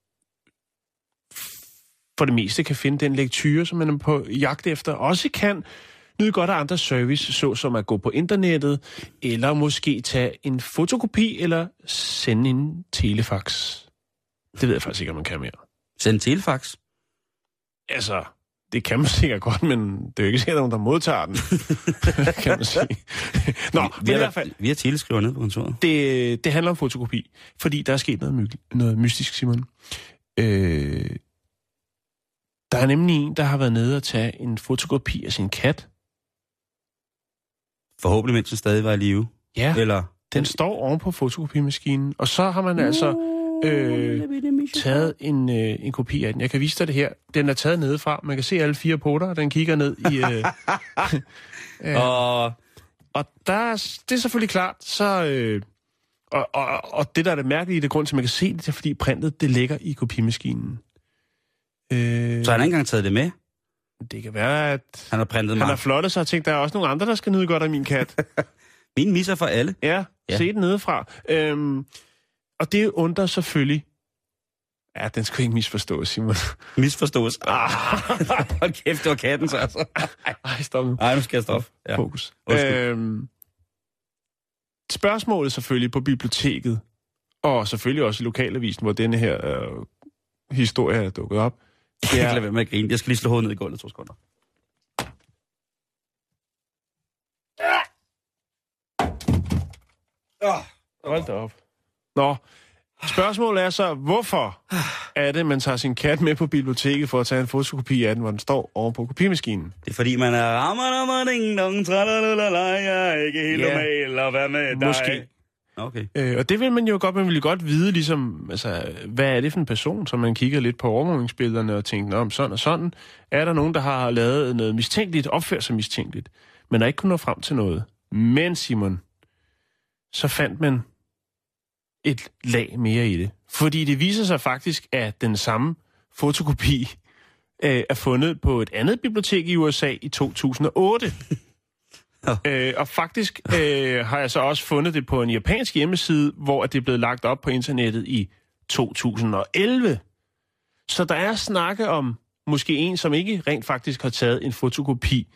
[SPEAKER 4] for det meste kan finde den lektyre, som man er på jagt efter, også kan nyde godt af andre service, såsom at gå på internettet, eller måske tage en fotokopi, eller sende en telefax. Det ved jeg faktisk ikke, om man kan mere.
[SPEAKER 5] Sende en telefax?
[SPEAKER 4] Altså, det kan man sikkert godt, men det er jo ikke sikkert, om der modtager den, kan man sige. Nå, vi,
[SPEAKER 5] vi,
[SPEAKER 4] i hvert fald,
[SPEAKER 5] vi har teleskriver nede på kontoret.
[SPEAKER 4] Det, det handler om fotokopi, fordi der er sket noget, my- noget mystisk, Simon. Øh, der er nemlig en, der har været nede og tage en fotokopi af sin kat.
[SPEAKER 5] Forhåbentlig, mens den stadig var i live.
[SPEAKER 4] Ja,
[SPEAKER 5] eller...
[SPEAKER 4] den står oven på fotokopimaskinen, og så har man altså øh, taget en, øh, en kopi af den. Jeg kan vise dig det her. Den er taget nedefra. Man kan se alle fire poter, og den kigger ned i... Øh, øh,
[SPEAKER 5] og...
[SPEAKER 4] og der, det er selvfølgelig klart, så... Øh, og, og, og det, der er det mærkelige, det grund til, at man kan se det, det er, fordi printet, det ligger i kopimaskinen.
[SPEAKER 5] Øh, så han har ikke engang taget det med?
[SPEAKER 4] Det kan være, at
[SPEAKER 5] han har printet
[SPEAKER 4] han
[SPEAKER 5] mig.
[SPEAKER 4] har flottet sig og tænkt, der er også nogle andre, der skal nyde godt af min kat.
[SPEAKER 5] Min misser for alle.
[SPEAKER 4] Ja, ja. Se den nedefra. Øhm, og det undrer selvfølgelig... Ja, den skal ikke misforstås, Simon.
[SPEAKER 5] Misforstås? Ah, hold kæft, det var katten så altså.
[SPEAKER 4] Ej, stop nu.
[SPEAKER 5] Ej, nu skal jeg stoppe. Ja.
[SPEAKER 4] Fokus. Øhm, spørgsmålet selvfølgelig på biblioteket, og selvfølgelig også i lokalavisen, hvor denne her øh, historie er dukket op.
[SPEAKER 5] Jeg kan ikke lade være med at grine. Jeg skal lige slå hovedet ned i gulvet to sekunder.
[SPEAKER 4] Oh, hold da op. Nå, spørgsmålet er så, hvorfor er det, man tager sin kat med på biblioteket for at tage en fotokopi af den, hvor den står oven på kopimaskinen?
[SPEAKER 5] Det er fordi, man er rammer-rammer-ding-dong, tralalala, jeg er ikke helt normal, og hvad med dig?
[SPEAKER 4] Måske.
[SPEAKER 5] Okay.
[SPEAKER 4] Øh, og det vil man jo godt, man vil jo godt vide, ligesom, altså, hvad er det for en person, som man kigger lidt på overvågningsbillederne og tænker, om sådan og sådan, er der nogen, der har lavet noget mistænkeligt, opført sig mistænkeligt, men der ikke kunne nå frem til noget. Men, Simon, så fandt man et lag mere i det. Fordi det viser sig faktisk, at den samme fotokopi øh, er fundet på et andet bibliotek i U S A i to tusind og otte. Ja. Øh, og faktisk øh, har jeg så også fundet det på en japansk hjemmeside, hvor det er blevet lagt op på internettet i to tusind og elleve. Så der er snakke om måske en, som ikke rent faktisk har taget en fotokopi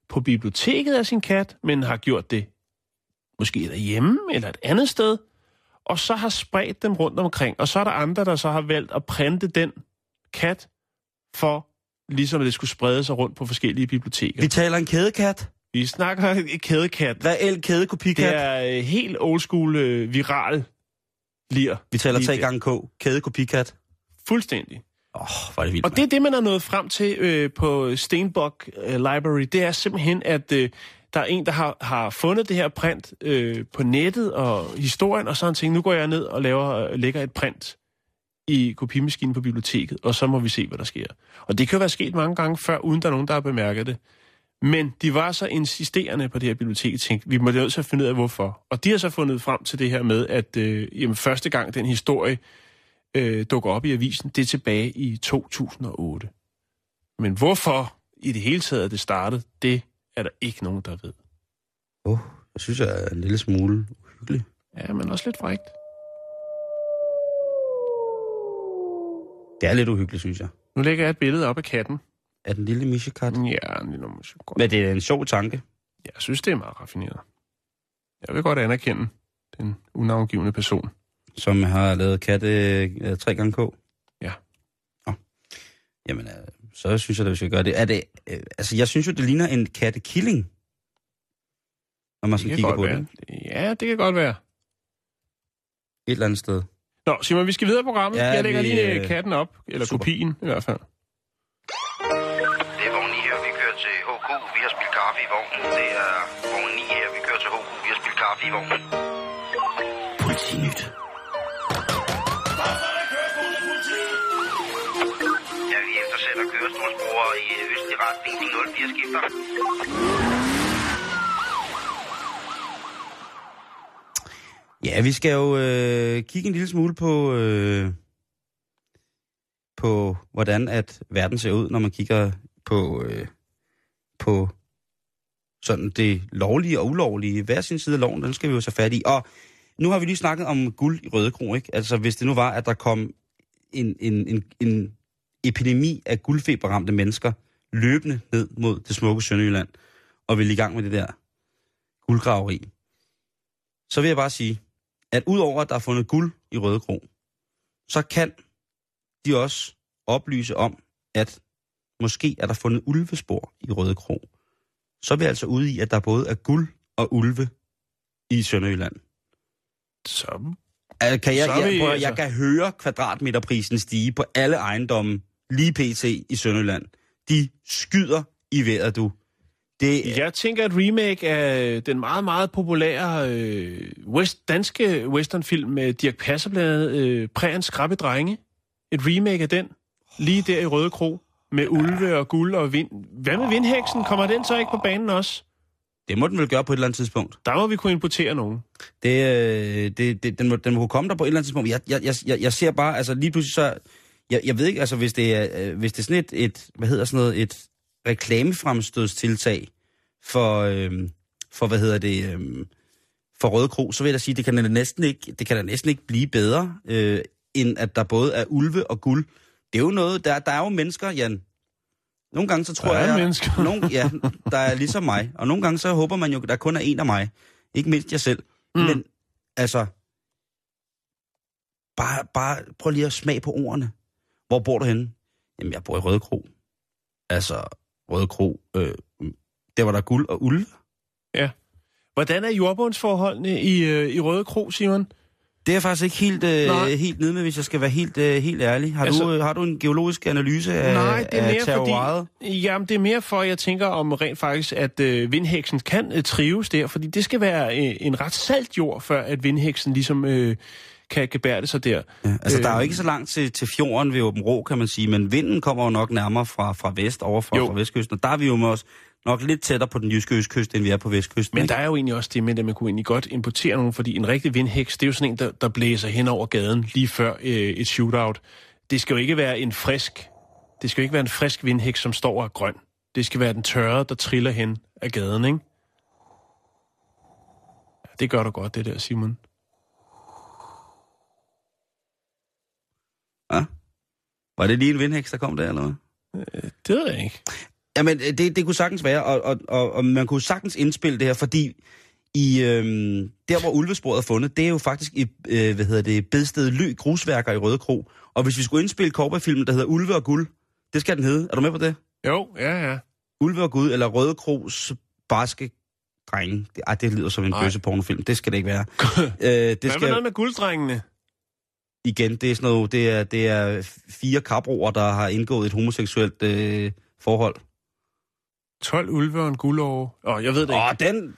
[SPEAKER 4] på biblioteket af sin kat, men har gjort det måske derhjemme eller et andet sted, og så har spredt den rundt omkring. Og så er der andre, der så har valgt at printe den kat, for ligesom at det skulle sprede sig rundt på forskellige biblioteker.
[SPEAKER 5] Vi taler en kædekat.
[SPEAKER 4] Vi snakker en kædekat.
[SPEAKER 5] Reel kædekopikat.
[SPEAKER 4] Det er helt old school uh, viral lir.
[SPEAKER 5] Vi taler tre
[SPEAKER 4] det.
[SPEAKER 5] gange K. Kædekopikat.
[SPEAKER 4] Fuldstændig.
[SPEAKER 5] Åh, oh, hvor er det vildt.
[SPEAKER 4] Og det er det, man er nået frem til øh, på Stenbock øh, Library. Det er simpelthen, at øh, der er en, der har, har fundet det her print øh, på nettet og historien, og så har han tænkt, nu går jeg ned og laver, øh, lægger et print i kopimaskinen på biblioteket, og så må vi se, hvad der sker. Og det kan jo være sket mange gange før, uden der er nogen, der har bemærket det. Men de var så insisterende på det her bibliotek, og tænkte, vi må nødt til at finde ud af, hvorfor. Og de har så fundet frem til det her med, at øh, jamen, første gang den historie øh, dukker op i avisen, det er tilbage i to tusind og otte. Men hvorfor i det hele taget det startede, det er der ikke nogen, der ved.
[SPEAKER 5] Åh, oh, jeg synes, jeg er en lille smule uhyggelig.
[SPEAKER 4] Ja, men også lidt frækt.
[SPEAKER 5] Det er lidt uhyggeligt, synes jeg.
[SPEAKER 4] Nu lægger jeg et billede op af katten.
[SPEAKER 5] Er den lille misjekat?
[SPEAKER 4] Ja, en lille misjekat.
[SPEAKER 5] Men det er en sjov tanke.
[SPEAKER 4] Jeg synes, det er meget raffineret. Jeg vil godt anerkende den unavngivende person.
[SPEAKER 5] Som har lavet katte øh, tre gange K?
[SPEAKER 4] Ja.
[SPEAKER 5] Oh. Jamen, øh, så synes jeg, at vi skal gøre det. Er det øh, altså, jeg synes jo, det ligner en kattekilling. Når man skal kigge på
[SPEAKER 4] være.
[SPEAKER 5] det.
[SPEAKER 4] Ja, det kan godt være.
[SPEAKER 5] Et eller andet sted.
[SPEAKER 4] Nå, Simon, vi skal videre på programmet.
[SPEAKER 5] Ja,
[SPEAKER 4] jeg lægger
[SPEAKER 5] vi,
[SPEAKER 4] lige
[SPEAKER 5] øh...
[SPEAKER 4] katten op. Eller super. Kopien, i hvert fald.
[SPEAKER 9] Det er vogn ni her, vi kører til H Q. Vi har spillet kaffe i vognen. Det er vogn ni her, vi kører til H Q. Vi har spillet kaffe i vognen.
[SPEAKER 6] Politinyt.
[SPEAKER 9] Ja, vi eftersætter kørestolsbrugere i østlig retning. De nul fire skifter.
[SPEAKER 5] Ja, vi skal jo øh, kigge en lille smule på, øh, på, hvordan at verden ser ud, når man kigger på, øh, på sådan det lovlige og ulovlige. Hver sin side af loven, den skal vi jo så fat i. Og nu har vi lige snakket om guld i Rødekro, ikke? Altså, hvis det nu var, at der kom en, en, en, en epidemi af guldfeberramte mennesker løbende ned mod det smukke Sønderjylland, og ville i gang med det der guldgraveri, så vil jeg bare sige, at udover at der er fundet guld i Rødekro, så kan de også oplyse om, at måske er der fundet ulvespor i Rødekro. Så er vi altså ude i, at der både er guld og ulve i Sønderjylland.
[SPEAKER 4] Så,
[SPEAKER 5] altså, kan jeg,
[SPEAKER 4] så
[SPEAKER 5] jeg,
[SPEAKER 4] vi,
[SPEAKER 5] prøv,
[SPEAKER 4] altså...
[SPEAKER 5] jeg kan høre kvadratmeterprisen stige på alle ejendomme lige pt. I Sønderjylland. De skyder i vejret, du. Det...
[SPEAKER 4] Jeg tænker, at remake af den meget, meget populære øh, west, danske westernfilm med Dirch Passer blandt andet, øh, Prægens skrappe drenge. Et remake af den, lige der i Rødekro, med ulve og guld og vind. Hvad med vindheksen? Kommer den så ikke på banen også?
[SPEAKER 5] Det må den vel gøre på et eller andet tidspunkt.
[SPEAKER 4] Der må vi kunne importere nogen.
[SPEAKER 5] Det, øh, det, det, den, må, den må kunne komme der på et eller andet tidspunkt. Jeg, jeg, jeg, jeg ser bare, altså lige pludselig så... Jeg, jeg ved ikke, altså hvis det er, øh, hvis det er sådan et, et, hvad hedder sådan noget, et reklamefremstødstiltag for, øh, for hvad hedder det, øh, for Rødekro, så vil jeg da sige, det kan da næsten ikke, det kan da næsten ikke blive bedre, øh, end at der både er ulve og guld. Det er jo noget, der, der er jo mennesker, Jan. Nogle gange så tror
[SPEAKER 4] der er
[SPEAKER 5] jeg,
[SPEAKER 4] mennesker.
[SPEAKER 5] nogle, ja, der er ligesom mig, og nogle gange så håber man jo, der kun er en af mig. Ikke mindst jeg selv. Mm. Men altså, bare, bare prøv lige at smage på ordene. Hvor bor du henne? Jamen, jeg bor i Rødekro. Altså, Rødekro, øh, der var der guld og ulve.
[SPEAKER 4] Ja. Hvordan er jordbundsforholdene i, øh, i Rødekro, Simon?
[SPEAKER 5] Det er faktisk ikke helt, øh, helt nede med, hvis jeg skal være helt, øh, helt ærlig. Har, altså, du, øh, har du en geologisk analyse af,
[SPEAKER 4] nej, det er mere
[SPEAKER 5] af terroiret?
[SPEAKER 4] Fordi, jamen, det er mere for, jeg tænker om rent faktisk, at øh, vindheksen kan øh, trives der, fordi det skal være øh, en ret salt jord, før at vindheksen ligesom øh, kan gebærde sig der.
[SPEAKER 5] Ja, altså, øh, der er jo ikke så
[SPEAKER 4] øhm.
[SPEAKER 5] langt til, til fjorden ved Åben Rå, kan man sige, men vinden kommer jo nok nærmere fra, fra vest, over fra, fra vestkysten, og der er vi jo også nok lidt tættere på den jyske østkyst, end vi er på vestkysten.
[SPEAKER 4] Men
[SPEAKER 5] ikke?
[SPEAKER 4] der er jo egentlig også det med, at man kunne egentlig godt importere nogen, fordi en rigtig vindheks, det er jo sådan en, der, der blæser hen over gaden lige før øh, et shootout. Det skal jo ikke være en frisk, det skal jo ikke være en frisk vindheks, som står og er grøn. Det skal være den tørre, der triller hen af gaden, ikke? Ja, det gør du godt, det der, Simon.
[SPEAKER 5] Ja. Var det lige en vindheks, der kom der, eller hvad?
[SPEAKER 4] Øh, det ved jeg ikke.
[SPEAKER 5] Jamen, det, det kunne sagtens være, og, og, og, og man kunne sagtens indspille det her, fordi i øhm, der, hvor ulvesporet er fundet, det er jo faktisk i, øh, hvad hedder det, Bedsted Ly Grusværker i Røde Kro. Og hvis vi skulle indspille cowboyfilmen, der hedder Ulve og Guld, det skal den hedde. Er du med på det?
[SPEAKER 4] Jo, ja, ja.
[SPEAKER 5] Ulve og Guld, eller Røde Kros barske drenge. Det, ej, det lyder som en bøsse pornofilm. Det skal det ikke være. øh, det
[SPEAKER 4] Hvad
[SPEAKER 5] skal...
[SPEAKER 4] med noget med gulddrengene?
[SPEAKER 5] Igen, det er sådan noget, det er, det er fire kaproer, der har indgået et homoseksuelt øh, forhold.
[SPEAKER 4] tolv ulve og en guldåre. Åh, oh, jeg ved det ikke.
[SPEAKER 5] Åh, den...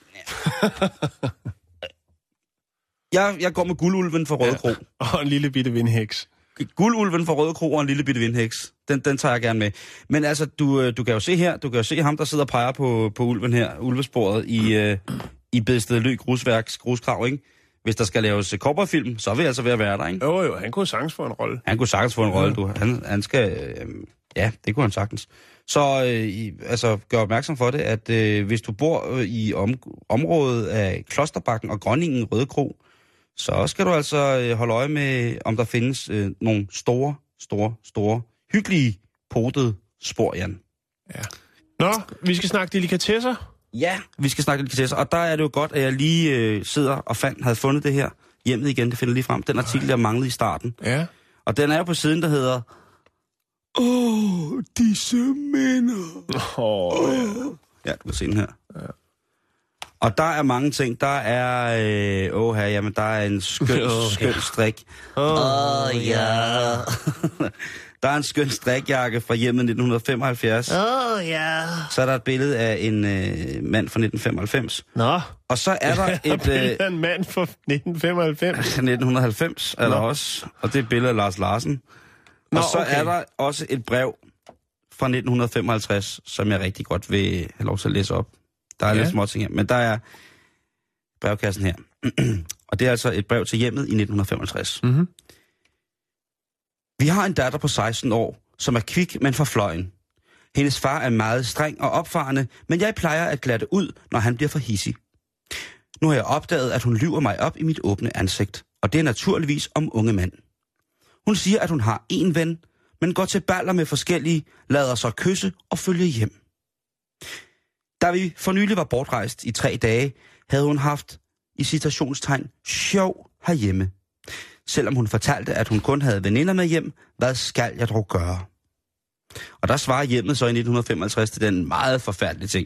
[SPEAKER 5] jeg, jeg går med guldulven for Røde Kro.
[SPEAKER 4] Ja. Og en lille bitte vindhæks.
[SPEAKER 5] Guldulven for Røde Kro og en lille bitte vindhæks. Den, den tager jeg gerne med. Men altså, du, du kan jo se her, du kan jo se ham, der sidder og peger på, på ulven her, ulvesporet i, øh, i Bedsted Lø Grusværks gruskrav, ikke? Hvis der skal laves cowboyfilm, så vil jeg altså være være der, ikke?
[SPEAKER 4] Jo, jo, han kunne sagtens få en rolle.
[SPEAKER 5] Han kunne sagtens få en rolle, du. Han, han skal... Øh, ja, det kunne han sagtens. Så øh, i, altså, gør opmærksom for det, at øh, hvis du bor øh, i om, området af Klosterbakken og Grønningen Røde Kro, så skal du altså øh, holde øje med, om der findes øh, nogle store, store, store, hyggelige, potede spor, Jan.
[SPEAKER 4] Ja. Nå, vi skal snakke delikatesser.
[SPEAKER 5] Ja, vi skal snakke delikatesser, og der er det jo godt, at jeg lige øh, sidder og fandt, havde fundet det her hjemmet igen, det finder lige frem. Den artikel, jeg manglede i starten.
[SPEAKER 4] Ja.
[SPEAKER 5] Og den er jo på siden, der hedder... Åh, oh, disse minder.
[SPEAKER 4] Åh, oh, ja.
[SPEAKER 5] Ja, du kan se den her. Ja. Og der er mange ting. Der er... Øh, åh her, jamen, der er en skøn, oh, skøn strik. Åh, oh, ja. Der er en skøn strikjakke fra hjemmet nitten femoghalvfjerds.
[SPEAKER 4] Åh, oh, ja.
[SPEAKER 5] Så er der et billede af en øh, mand fra nitten femoghalvfems.
[SPEAKER 4] Nå.
[SPEAKER 5] Og så er der et...
[SPEAKER 4] Øh, en mand fra nitten femoghalvfems.
[SPEAKER 5] nitten halvfems er der også. Og det er et billede af Lars Larsen. Nå, og så okay. er der også et brev fra nitten femoghalvtreds, som jeg rigtig godt vil have lov til at læse op. Der er ja. lidt småting her, men der er brevkassen her. Og det er altså et brev til hjemmet i nitten femoghalvtreds.
[SPEAKER 4] Mm-hmm.
[SPEAKER 5] Vi har en datter på seksten år, som er kvik, men forfløjen. Hendes far er meget streng og opfarende, men jeg plejer at glatte ud, når han bliver for hissig. Nu har jeg opdaget, at hun lyver mig op i mit åbne ansigt, og det er naturligvis om unge mænd. Hun siger, at hun har én ven, men går til baller med forskellige, lader sig kysse og følge hjem. Da vi for nylig var bortrejst i tre dage, havde hun haft, i citationstegn, sjov herhjemme. Selvom hun fortalte, at hun kun havde veninder med hjem, hvad skal jeg dog gøre? Og der svarer hjemmet så i nitten femoghalvtreds til den meget forfærdelige ting.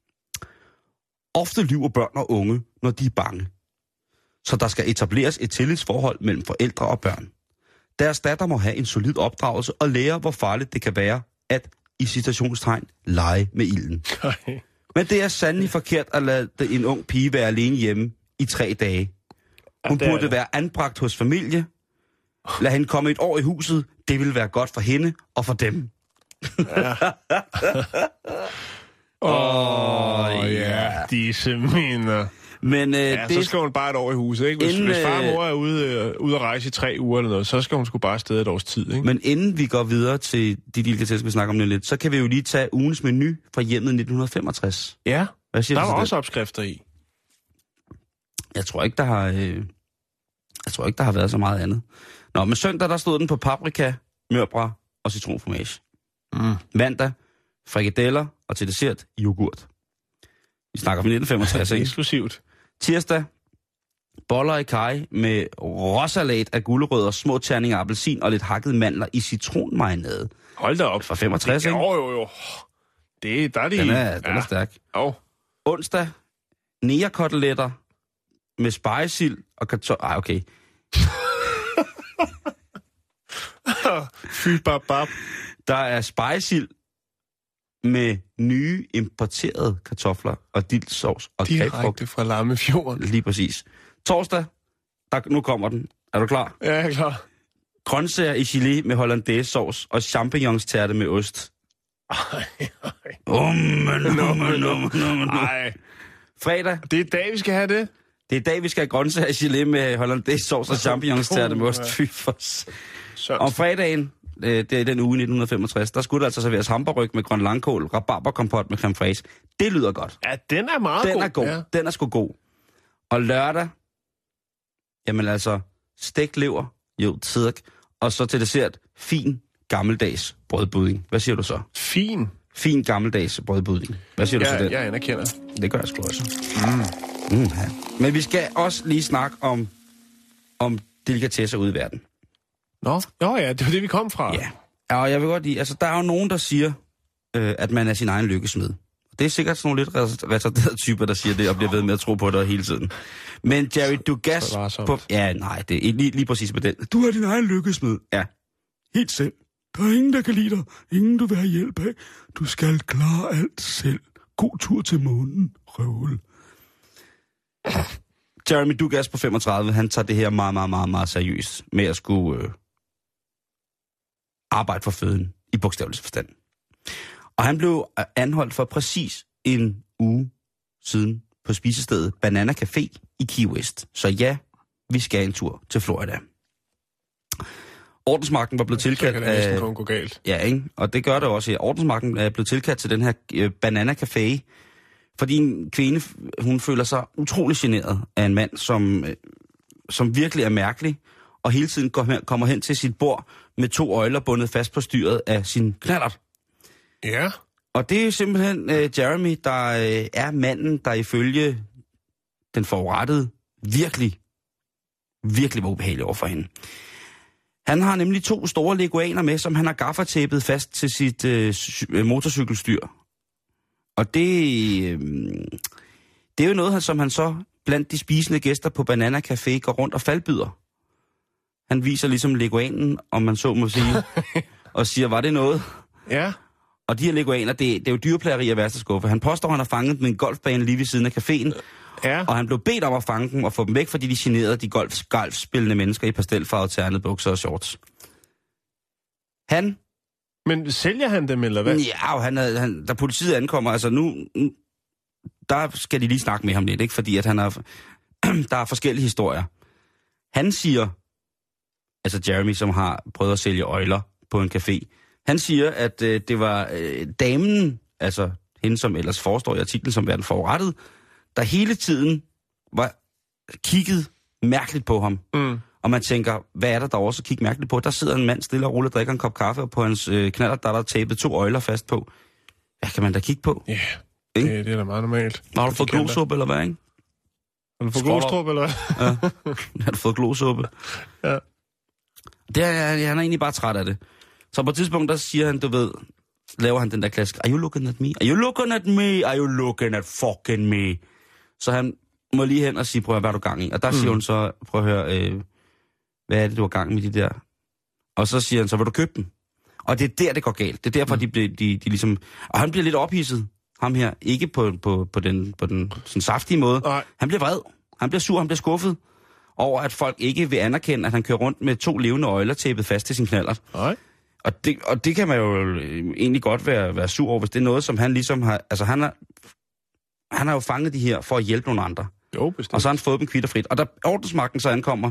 [SPEAKER 5] Ofte lyver børn og unge, når de er bange. Så der skal etableres et tillidsforhold mellem forældre og børn. Deres datter må have en solid opdragelse og lære, hvor farligt det kan være at, i citationstegn, lege med ilden. Okay. Men det er sandelig forkert at lade en ung pige være alene hjemme i tre dage. Hun burde det. være anbragt hos familie. Lad hende komme et år i huset. Det ville være godt for hende og for dem.
[SPEAKER 4] Ja. Åh, oh, ja, disse minder.
[SPEAKER 5] Men, øh,
[SPEAKER 4] ja,
[SPEAKER 5] det...
[SPEAKER 4] så skal hun bare et år i huset, ikke? Hvis,
[SPEAKER 5] inden,
[SPEAKER 4] hvis far og mor er ude, øh, ude at rejse i tre uger eller noget, så skal hun sgu bare afsted et års tid, ikke?
[SPEAKER 5] Men inden vi går videre til de delikatesser, vi snakker om lidt, så kan vi jo lige tage ugens menu fra hjemmet nitten femogtres.
[SPEAKER 4] Ja,
[SPEAKER 5] hvad siger
[SPEAKER 4] der var også
[SPEAKER 5] det?
[SPEAKER 4] opskrifter i.
[SPEAKER 5] Jeg tror ikke, der har... Øh... Jeg tror ikke, der har været så meget andet. Nå, men søndag, der stod den på paprika, mørbrad og citronformage. Mm. Mandag, frikadeller og til dessert, yoghurt. Vi snakker fra nitten femogtres, ikke?
[SPEAKER 4] Eksklusivt.
[SPEAKER 5] Tirsdag, boller i kaj med råsalat af gulerødder, små terninger af appelsin og lidt hakket mandler i citronmarinade.
[SPEAKER 4] Hold da op.
[SPEAKER 5] Fra femogtres, ikke?
[SPEAKER 4] Jo, jo, jo. Det, der er de...
[SPEAKER 5] Den er, den
[SPEAKER 4] ja.
[SPEAKER 5] er stærk.
[SPEAKER 4] Oh.
[SPEAKER 5] Onsdag, negerkoteletter med spejesild og kartoffel... Ej, okay.
[SPEAKER 4] Fy bab bab.
[SPEAKER 5] Der er spejesild med nye importerede kartofler og dildssovs og
[SPEAKER 4] direkte
[SPEAKER 5] grebfrugt.
[SPEAKER 4] fra Lammefjorden.
[SPEAKER 5] Lige præcis. Torsdag, der, nu kommer den. Er du klar?
[SPEAKER 4] Ja, jeg er klar.
[SPEAKER 5] Grøntsager i gelé med hollandaisesauce og champignonstærte med ost.
[SPEAKER 4] Ej, ej.
[SPEAKER 5] Ummen, ummen, ummen, ummen.
[SPEAKER 4] Ej.
[SPEAKER 5] Fredag.
[SPEAKER 4] Det er i dag, vi skal have det.
[SPEAKER 5] Det er i dag, vi skal have grøntsager i gelé med hollandaisesauce og champignonstærte med ost. Fy for
[SPEAKER 4] Sønst.
[SPEAKER 5] Om fredagen, det er den uge nitten femogtres, der skulle der altså serveres hamburgerryg med grøn langkål, rabarberkompot med creme fraiche. Det lyder godt.
[SPEAKER 4] Ja, den er meget
[SPEAKER 5] den
[SPEAKER 4] god.
[SPEAKER 5] Er god.
[SPEAKER 4] Ja.
[SPEAKER 5] Den er sgu god. Og lørdag, jamen altså, stegt lever, jo, tidsk, og så til dessert, fin, gammeldags brødbudding. Hvad siger du så?
[SPEAKER 4] Fin?
[SPEAKER 5] fin gammeldags brødbudding. Hvad siger
[SPEAKER 4] ja,
[SPEAKER 5] du til den?
[SPEAKER 4] Jeg anerkender.
[SPEAKER 5] Det gør jeg sgu også.
[SPEAKER 4] Mm.
[SPEAKER 5] Mm, ja. Men vi skal også lige snakke om, om delikatesser ude i verden.
[SPEAKER 4] Nå, jo ja, det var det, vi kom fra.
[SPEAKER 5] Ja, og jeg vil godt lide, altså der er jo nogen, der siger, øh, at man er sin egen lykkesmed. Det er sikkert sådan nogle lidt retarderede typer, der siger det, og bliver ved med at tro på det hele tiden. Men Jerry Dugas på... Ja, nej, det er lige, lige præcis med den. Du er din egen lykkesmed. Ja, helt selv. Der er ingen, der kan lide dig. Ingen, du vil have hjælp af. Du skal klare alt selv. God tur til månen, røvhul. Jeremy Dugas på femogtredive, han tager det her meget, meget, meget, meget seriøst med at skulle øh, arbejde for føden i bogstavelig forstand. Og han blev anholdt for præcis en uge siden på spisestedet Banana Café i Key West. Så ja, vi skal en tur til Florida. Ordensmagten var blevet tilkaldt af... Så kan det næsten
[SPEAKER 4] kun gå galt.
[SPEAKER 5] Ja, ikke? Og det gør det også. Ordensmagten er blevet tilkaldt til den her øh, Banana Café, fordi en kvinde, hun føler sig utrolig generet af en mand, som, øh, som virkelig er mærkelig, og hele tiden går hen, kommer hen til sit bord med to øjler bundet fast på styret af sin knallert.
[SPEAKER 4] Ja.
[SPEAKER 5] Og det er jo simpelthen øh, Jeremy, der øh, er manden, der ifølge den forurettede virkelig, virkelig var ubehagelig over for hende. Han har nemlig to store leguaner med, som han har gaffertæppet fast til sit øh, motorcykelstyr. Og det, øh, det er jo noget, som han så blandt de spisende gæster på Banana Café går rundt og faldbyder. Han viser ligesom leguanen, om man så må sige, og siger, var det noget?
[SPEAKER 4] Ja.
[SPEAKER 5] Og de her leguaner, det, det er jo dyreplageri af værste skuffe. Han påstår, at han har fanget dem i en golfbane lige ved siden af caféen.
[SPEAKER 4] Ja.
[SPEAKER 5] Og han blev bedt om at fange dem og få dem væk, fordi de generede de golf, golfspillende mennesker i pastelfarvede ternede bukser og shorts. Han...
[SPEAKER 4] Men sælger han dem, eller hvad?
[SPEAKER 5] Ja, han, han, da politiet ankommer, altså nu, nu... Der skal de lige snakke med ham lidt, ikke? Fordi at han har... der er forskellige historier. Han siger... Altså Jeremy, som har prøvet at sælge øjler på en café. Han siger, at øh, det var øh, damen, altså hende, som ellers forestår i artiklen som verden forurettet, der hele tiden var kigget mærkeligt på ham. Mm. Og man tænker, hvad er der der også at kigge mærkeligt på? Der sidder en mand stille og roligt og drikker en kop kaffe, og på hans øh, knaller, der er der tapet to øjler fast på. Hvad kan man da kigge på?
[SPEAKER 4] Ja, yeah, det, det er da meget normalt.
[SPEAKER 5] Har du fået glosuppe, eller hvad, ikke?
[SPEAKER 4] Har du fået glostrup, eller hvad?
[SPEAKER 5] Ja, har du fået glosuppe?
[SPEAKER 4] Ja.
[SPEAKER 5] Det er, han er egentlig bare træt af det. Så på et tidspunkt, der siger han, du ved, laver han den der klassisk, are you looking at me? Are you looking at me? Are you looking at fucking me? Så han må lige hen og sige, prøv at høre, hvad er du gang i? Og der mm. siger hun så, prøv at høre, øh, hvad er det, du har gang med de der? Og så siger han så, vil du købe dem? Og det er der, det går galt. Det er derfor, mm. de, de, de, de ligesom... Og han bliver lidt ophidset, ham her. Ikke på, på, på den, på den sådan saftige måde. Nej. Han bliver vred. Han bliver sur, han bliver skuffet over, at folk ikke vil anerkende, at han kører rundt med to levende øjler tæppet fast til sin knallert.
[SPEAKER 4] Nej.
[SPEAKER 5] Og det, og det kan man jo egentlig godt være, være sur over, hvis det er noget, som han ligesom har... Altså, han har, han har jo fanget de her for at hjælpe nogle andre.
[SPEAKER 4] Jo, bestemt.
[SPEAKER 5] Og så har han fået dem kvitterfrit. Og da ordensmagten så ankommer,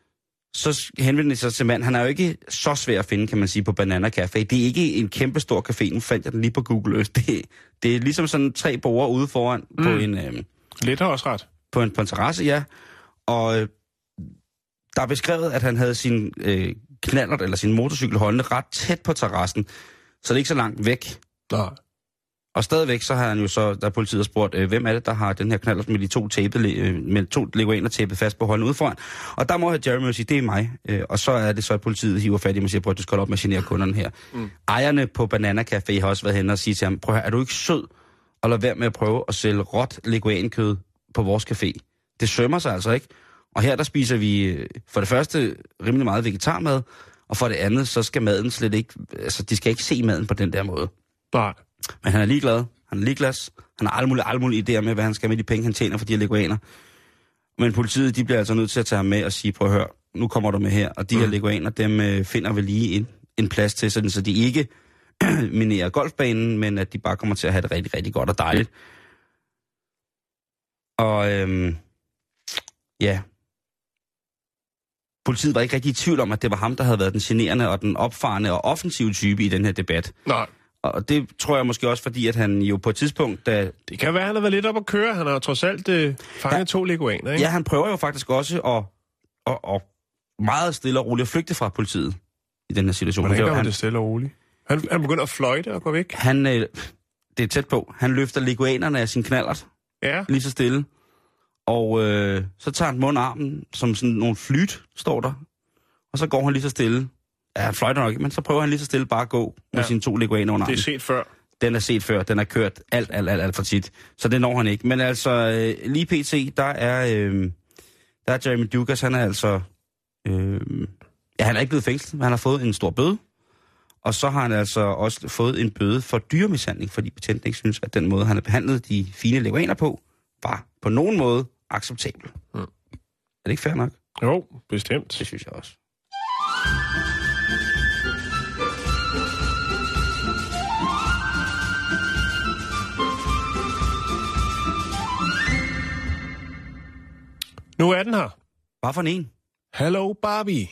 [SPEAKER 5] så henvender sig til mand. Han er jo ikke så svær at finde, kan man sige, på Banana Café. Det er ikke en kæmpe stor café. Nu fandt jeg den lige på Google Earth. Det, det er ligesom sådan tre borde ude foran mm. på en... Øh,
[SPEAKER 4] Lidt har også ret.
[SPEAKER 5] På en, på en terrasse, ja. Og øh, der er beskrevet, at han havde sin... Øh, knallert eller sin motorcykel holdende ret tæt på terrassen, så det er ikke så langt væk.
[SPEAKER 4] Nej.
[SPEAKER 5] Og stadigvæk så har han jo så, der politiet har spurgt, øh, hvem er det, der har den her knallert med de to tæppe, øh, med to leguaner tæppet fast på holden ude foran. Og der må Jeremy jo sige, det er mig. Øh, og så er det så, at politiet hiver fat i mig og siger, prøv at du skal holde op med at genere kunderne her. Mm. Ejerne på Banana Café har også været hen og sige til ham, prøv at er du ikke sød og lad være med at prøve at sælge råt leguankød på vores café. Det sømmer sig altså ikke. Og her der spiser vi for det første rimelig meget vegetarmad, og for det andet, så skal maden slet ikke, altså de skal ikke se maden på den der måde.
[SPEAKER 4] Nej.
[SPEAKER 5] Men han er ligeglad, han er ligeglad, han har alle mulige, alle mulige idéer med, hvad han skal med de penge, han tjener for de her leguaner. Men politiet, de bliver altså nødt til at tage ham med og sige, prøv at høre, nu kommer du med her, og de mm. her leguaner, dem øh, finder vi lige en, en plads til, sådan, så de ikke minerer golfbanen, men at de bare kommer til at have det rigtig, rigtig godt og dejligt. Og øhm, ja... Politiet var ikke rigtig i tvivl om, at det var ham, der havde været den generende og den opfarende og offensive type i den her debat.
[SPEAKER 4] Nej.
[SPEAKER 5] Og det tror jeg måske også, fordi at han jo på et tidspunkt... Da...
[SPEAKER 4] Det kan være, at han har været lidt op at køre. Han har jo trods alt øh, fanget ja, to leguaner, ikke?
[SPEAKER 5] Ja, han prøver jo faktisk også at, at, at meget stille og roligt at flygte fra politiet i den her situation.
[SPEAKER 4] Hvordan gør
[SPEAKER 5] han
[SPEAKER 4] det stille og roligt? Han, han begynder at fløjte og gå væk.
[SPEAKER 5] Han, øh, det er tæt på. Han løfter leguanerne af sin knallert.
[SPEAKER 4] Ja.
[SPEAKER 5] Lige så stille. Og øh, så tager han mundarmen, som sådan nogle flyt, står der. Og så går han lige så stille. Ja, han fløjter nok ikke, men så prøver han lige så stille bare at gå med ja. sine to leguaner under armen.
[SPEAKER 4] Det er set før.
[SPEAKER 5] Den er set før. Den er kørt alt, alt, alt, alt for tit. Så det når han ikke. Men altså, øh, lige pt, der er, øh, der er Jeremy Dugas, han er altså... Øh, ja, han er ikke blevet fængslet, men han har fået en stor bøde. Og så har han altså også fået en bøde for dyremishandling, fordi betjenten ikke synes, at den måde, han har behandlet de fine leguaner på, var på nogen måde acceptabel. Mm. Er det ikke fair nok?
[SPEAKER 4] Jo, bestemt.
[SPEAKER 5] Det synes jeg også.
[SPEAKER 4] Nu er den her.
[SPEAKER 5] Hvad for en?
[SPEAKER 4] Hello Barbie.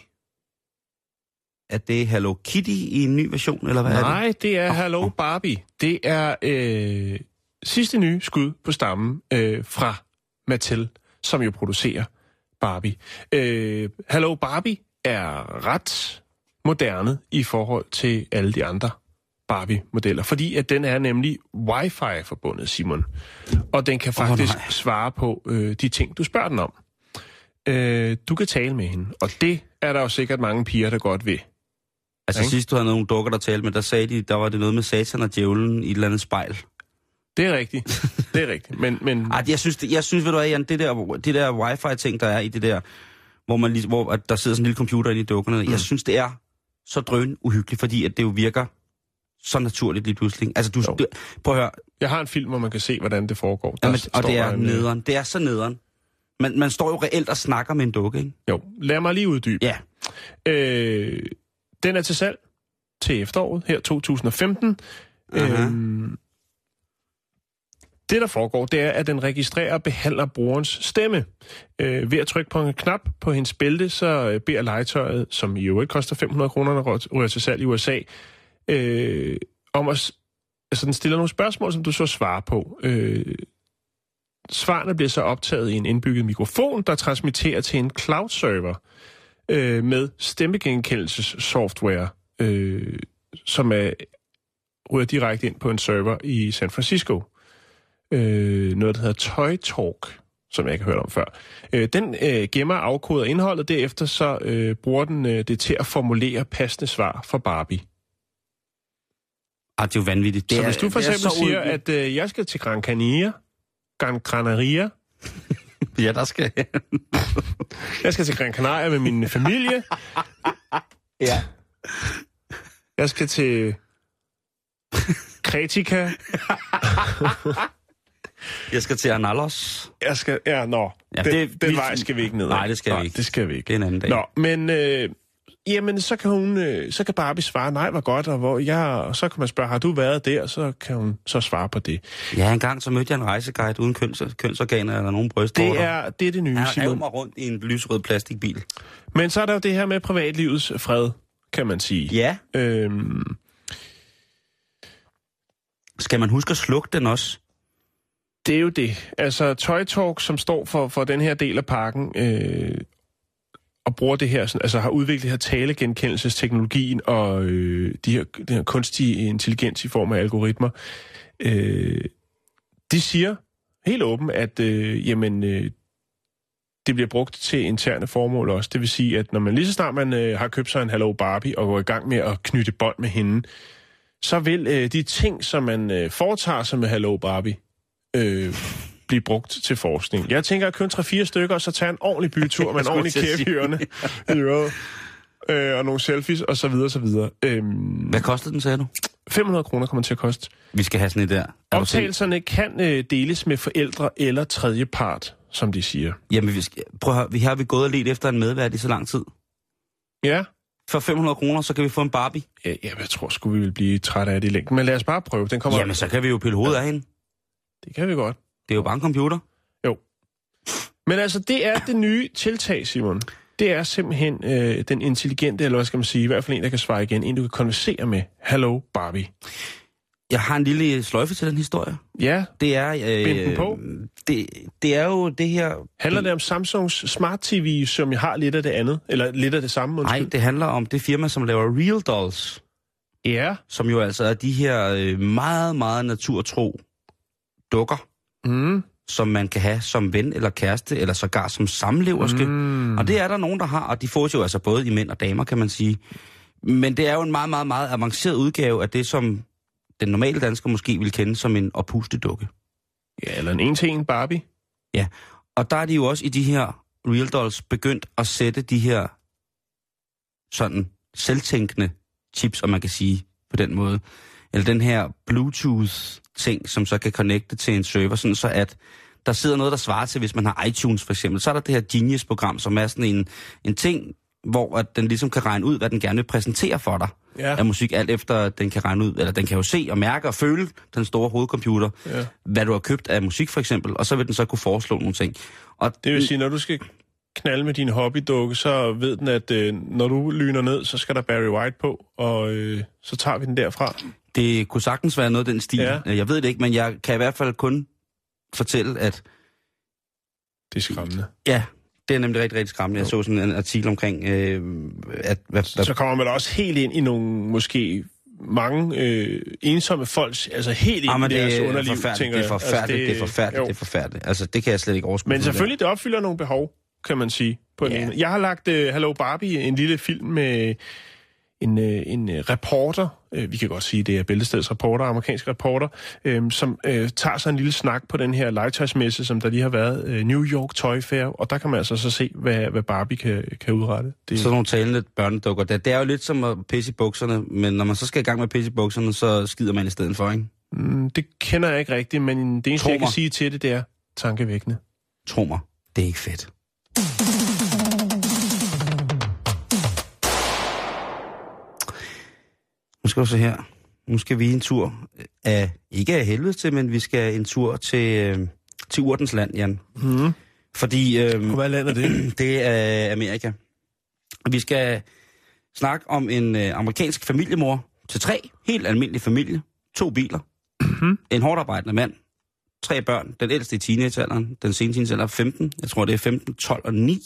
[SPEAKER 5] Er det Hello Kitty i en ny version, eller hvad
[SPEAKER 4] Nej,
[SPEAKER 5] er det?
[SPEAKER 4] Nej, det er
[SPEAKER 5] oh,
[SPEAKER 4] Hello
[SPEAKER 5] oh.
[SPEAKER 4] Barbie. Det er øh, sidste nye skud på stammen øh, fra Mattel, som jo producerer Barbie. Øh, Hello Barbie er ret moderne i forhold til alle de andre Barbie-modeller, fordi at den er nemlig wifi-forbundet, Simon. Og den kan faktisk oh, svare på øh, de ting, du spørger den om. Øh, du kan tale med hende, og det er der jo sikkert mange piger, der godt vil.
[SPEAKER 5] Altså ja, sidst du havde nogle dukker, der talte med, der sagde de, der var det noget med satan og djævlen i et eller andet spejl.
[SPEAKER 4] Det er rigtigt. Det er rigtigt. Men, men...
[SPEAKER 5] Ej, jeg synes, det, jeg synes ved du hvad, Jan, det der, det der wifi-ting, der er i det der, hvor, man lige, hvor der sidder sådan en lille computer inde i dukkerne, mm. jeg synes, det er så drøn uhyggeligt, fordi at det jo virker så naturligt lige pludselig. Altså, du, du, prøv at høre.
[SPEAKER 4] Jeg har en film, hvor man kan se, hvordan det foregår. Der
[SPEAKER 5] Jamen, og det er en, nederen. Det er så nederen. Man, man står jo reelt og snakker med en dukke, ikke?
[SPEAKER 4] Jo, lad mig lige uddybe.
[SPEAKER 5] Ja.
[SPEAKER 4] Øh, den er til salg til efteråret, her to tusind og femten. Øhm, det, der foregår, det er, at den registrerer og behandler brugerens stemme. Øh, ved at trykke på en knap på hendes bælte, så beder legetøjet, som i øvrigt koster fem hundrede kroner, når ryger til salg i U S A, øh, om at... Altså, den stiller nogle spørgsmål, som du så svarer på. Øh, Svarene bliver så optaget i en indbygget mikrofon, der transmitterer til en cloud-server øh, med stemmegenkendelsessoftware, øh, som er, ryger direkte ind på en server i San Francisco. Øh, noget, der hedder Toy Talk, som jeg ikke har hørt om før. Øh, den øh, gemmer og afkoder indholdet, derefter så øh, bruger den øh, det til at formulere passende svar for Barbie.
[SPEAKER 5] Ah, det er jo vanvittigt. Det
[SPEAKER 4] så
[SPEAKER 5] er,
[SPEAKER 4] hvis du for eksempel siger,
[SPEAKER 5] ud...
[SPEAKER 4] at øh, jeg skal til Gran Canaria, Gran Canaria.
[SPEAKER 5] Ja, der skal jeg.
[SPEAKER 4] Jeg skal til Gran Canaria med min familie.
[SPEAKER 5] Ja.
[SPEAKER 4] Jeg skal til Kretika.
[SPEAKER 5] Jeg skal til Analos.
[SPEAKER 4] Jeg skal... Ja, nå.
[SPEAKER 5] Ja,
[SPEAKER 4] den
[SPEAKER 5] det,
[SPEAKER 4] den
[SPEAKER 5] vi...
[SPEAKER 4] vej skal vi ikke ned.
[SPEAKER 5] Nej, det skal
[SPEAKER 4] nej,
[SPEAKER 5] vi ikke.
[SPEAKER 4] det skal vi ikke.
[SPEAKER 5] Det er en anden dag.
[SPEAKER 4] Nå, men... Øh, jamen, så kan hun... Øh, så kan Barbie svare, nej, hvor godt, og hvor jeg... Og så kan man spørge, har du været der? Så kan hun så svare på det.
[SPEAKER 5] Ja, engang så mødte jeg en rejseguide uden køns, kønsorganer eller nogen brystvorter.
[SPEAKER 4] Det er det, er det nye,
[SPEAKER 5] Han
[SPEAKER 4] Simon.
[SPEAKER 5] Han mig rundt i en lysrød plastikbil.
[SPEAKER 4] Men så er der jo det her med privatlivets fred, kan man sige.
[SPEAKER 5] Ja.
[SPEAKER 4] Øhm...
[SPEAKER 5] Skal man huske at slukke den også?
[SPEAKER 4] Det er jo det. Altså, Toy Talk, som står for, for den her del af pakken, øh, og bruger det her, sådan, altså har udviklet det her talegenkendelsesteknologien og øh, de her, den her kunstige intelligens i form af algoritmer, øh, de siger helt åbent, at øh, jamen, øh, det bliver brugt til interne formål også. Det vil sige, at når man lige så snart man øh, har købt sig en Hello Barbie og går i gang med at knytte bånd med hende, så vil øh, de ting, som man øh, foretager sig med Hello Barbie, øh, blive brugt til forskning. Jeg tænker at købe tre fire stykker, og så tage en ordentlig bytur med en ordentlig kæp i ørerne, i øret, øh, og nogle selfies, og så videre, så videre. Øhm,
[SPEAKER 5] Hvad kostede den, sagde du?
[SPEAKER 4] fem hundrede kroner kommer til at koste.
[SPEAKER 5] Vi skal have sådan et der.
[SPEAKER 4] Optagelserne kan øh, deles med forældre eller tredjepart, som de siger.
[SPEAKER 5] Jamen, vi skal, prøv at høre, vi har vi gået og let efter en medvært i så lang tid.
[SPEAKER 4] Ja.
[SPEAKER 5] For fem hundrede kroner, så kan vi få en Barbie.
[SPEAKER 4] Ja, jeg tror sgu, vi vil blive trætte af det i længden. Men lad os bare prøve. Den kommer.
[SPEAKER 5] Jamen, så kan vi jo pille hovedet af hende.
[SPEAKER 4] Det kan vi godt.
[SPEAKER 5] Det er jo bare en computer.
[SPEAKER 4] Jo. Men altså, det er det nye tiltag, Simon. Det er simpelthen øh, den intelligente, eller hvad skal man sige, i hvert fald en, der kan svare igen, en, du kan konversere med. Hello, Barbie.
[SPEAKER 5] Jeg har en lille sløjfe til den historie.
[SPEAKER 4] Ja,
[SPEAKER 5] det er, øh,
[SPEAKER 4] bind den på.
[SPEAKER 5] Det, det er jo det her...
[SPEAKER 4] Handler det om Samsungs Smart T V, som jeg har lidt af det andet? Eller lidt af det samme, undskyld?
[SPEAKER 5] Nej, det handler om det firma, som laver Real Dolls.
[SPEAKER 4] Ja.
[SPEAKER 5] Som jo altså er de her øh, meget, meget naturtro dukker,
[SPEAKER 4] Mm.
[SPEAKER 5] som man kan have som ven eller kæreste, eller sågar som samleverske. Mm. Og det er der nogen, der har, og de får jo altså både i mænd og damer, kan man sige. Men det er jo en meget, meget, meget avanceret udgave af det, som den normale dansker måske vil kende som en oppustedukke.
[SPEAKER 4] Ja, eller en en-til-en Barbie.
[SPEAKER 5] Ja, og der er de jo også i de her Real Dolls begyndt at sætte de her sådan selvtænkende chips, om man kan sige på den måde. Eller den her Bluetooth-ting, som så kan connecte til en server, sådan så at der sidder noget, der svarer til, hvis man har iTunes for eksempel. Så er der det her Genius-program, som er sådan en, en ting, hvor at den ligesom kan regne ud, hvad den gerne vil præsentere for dig.
[SPEAKER 4] Ja.
[SPEAKER 5] Af musik, alt efter den kan regne ud, eller den kan jo se og mærke og føle den store hovedcomputer,
[SPEAKER 4] ja. Hvad
[SPEAKER 5] du har købt af musik for eksempel, og så vil den så kunne foreslå nogle ting. Og
[SPEAKER 4] det vil sige, når du skal knalde med din hobbydukke, så ved den, at øh, når du lyner ned, så skal der Barry White på, og øh, så tager vi den derfra.
[SPEAKER 5] Det kunne sagtens være noget af den stil.
[SPEAKER 4] Ja.
[SPEAKER 5] Jeg ved det ikke, men jeg kan i hvert fald kun fortælle, at
[SPEAKER 4] det er skræmmende.
[SPEAKER 5] Ja, det er nemlig rigtig, rigtig skræmmende. Jeg så sådan en artikel omkring, øh, at... Hvad,
[SPEAKER 4] så, så kommer man også helt ind i nogle, måske mange øh, ensomme folks, altså helt ind
[SPEAKER 5] ah,
[SPEAKER 4] i deres
[SPEAKER 5] det
[SPEAKER 4] underliv, tænker jeg.
[SPEAKER 5] Det er forfærdeligt, altså, det, det er forfærdeligt,
[SPEAKER 4] jo.
[SPEAKER 5] det er forfærdeligt. Altså, det kan jeg slet ikke overskue.
[SPEAKER 4] Men selvfølgelig, det opfylder nogle behov, kan man sige. På
[SPEAKER 5] ja.
[SPEAKER 4] en, jeg har lagt uh, Hello Barbie, en lille film med en, uh, en uh, reporter, uh, vi kan godt sige, det er Bæltesteds reporter, amerikansk reporter, um, som uh, tager sig en lille snak på den her legetøjsmesse, som der lige har været, uh, New York Toy Fair, og der kan man altså så se, hvad, hvad Barbie kan, kan udrette.
[SPEAKER 5] Det... Sådan nogle talende børnedukker. Det, det er jo lidt som at pisse i bukserne, men når man så skal i gang med at pisse i bukserne, så skider man i stedet for, ikke?
[SPEAKER 4] Mm, det kender jeg ikke rigtigt, men det eneste, jeg kan sige til det, det er tankevækkende.
[SPEAKER 5] Tro mig, det er ikke fedt. Nu skal vi så her. Nu skal vi en tur af, ikke af helvede til, men vi skal en tur til, øh, til Urtens land, Jan.
[SPEAKER 4] Mm.
[SPEAKER 5] Fordi... Øh,
[SPEAKER 4] hvad land er det?
[SPEAKER 5] Det er Amerika. Vi skal snakke om en øh, amerikansk familiemor til tre, helt almindelig familie, to biler, mm-hmm. en hårdt arbejdende mand, tre børn, den ældste i teenagealderen, den sene teenagealder femten, jeg tror det er femten, tolv og ni.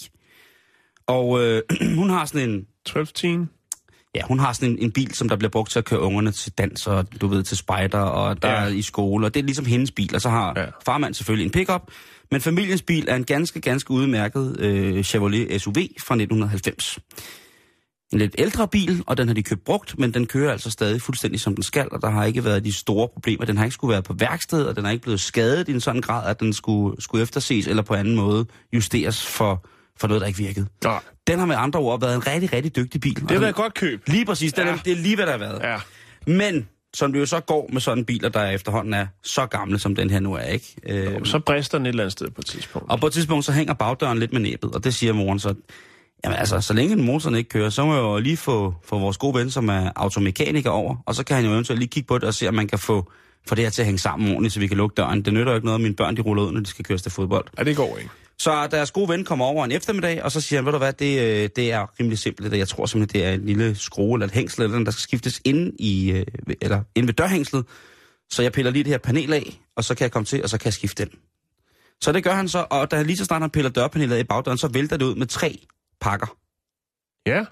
[SPEAKER 5] Og øh, hun har sådan en...
[SPEAKER 4] tolv-teen?
[SPEAKER 5] Ja, hun har sådan en, en bil, som der bliver brugt til at køre ungerne til dans, og du ved, til spejder, og der ja. er i skole, og det er ligesom hendes bil. Og så har ja. farmand selvfølgelig en pickup, men familiens bil er en ganske, ganske udmærket øh, Chevrolet S U V fra nitten halvfems. En lidt ældre bil, og den har de købt brugt, men den kører altså stadig fuldstændig som den skal, og der har ikke været de store problemer. Den har ikke skulle være på værksted, og den har ikke blevet skadet i en sådan grad, at den skulle, skulle efterses eller på anden måde justeres for... for noget, der ikke virkede. Ja. Den har med andre ord været en rigtig, rigtig dygtig bil.
[SPEAKER 4] Det har været godt køb.
[SPEAKER 5] Lige præcis, den ja. er, det er lige, hvad der har været.
[SPEAKER 4] Ja.
[SPEAKER 5] Men, som det jo så går med sådan biler, der efterhånden er så gamle, som den her nu er, ikke?
[SPEAKER 4] Øh, jo, så brister den et eller andet sted på et tidspunkt.
[SPEAKER 5] Og på et tidspunkt, så hænger bagdøren lidt med næbet, og det siger moren så, jamen altså, så længe motoren ikke kører, så må jeg jo lige få, få vores gode ven, som er automekaniker over, og så kan han jo eventuelt lige kigge på det og se, om man kan få, få det her til at hænge sammen ordentligt, så vi kan lukke døren. Det nytter jo ikke noget, at mine børn de ruller ud, når de skal køres til fodbold.
[SPEAKER 4] Ja, det går ikke.
[SPEAKER 5] Så deres gode ven kommer over en eftermiddag, og så siger han, ved du hvad, det, det er rimelig simpelt. Jeg tror simpelthen, det er en lille skrue eller et hængsel, eller den, der skal skiftes inde, i, eller inde ved dørhængslet. Så jeg piller lige det her panel af, og så kan jeg komme til, og så kan jeg skifte den. Så det gør han så, og da han lige så snart han piller dørpanelet af i bagdøren, så vælter det ud med tre pakker.
[SPEAKER 4] Ja.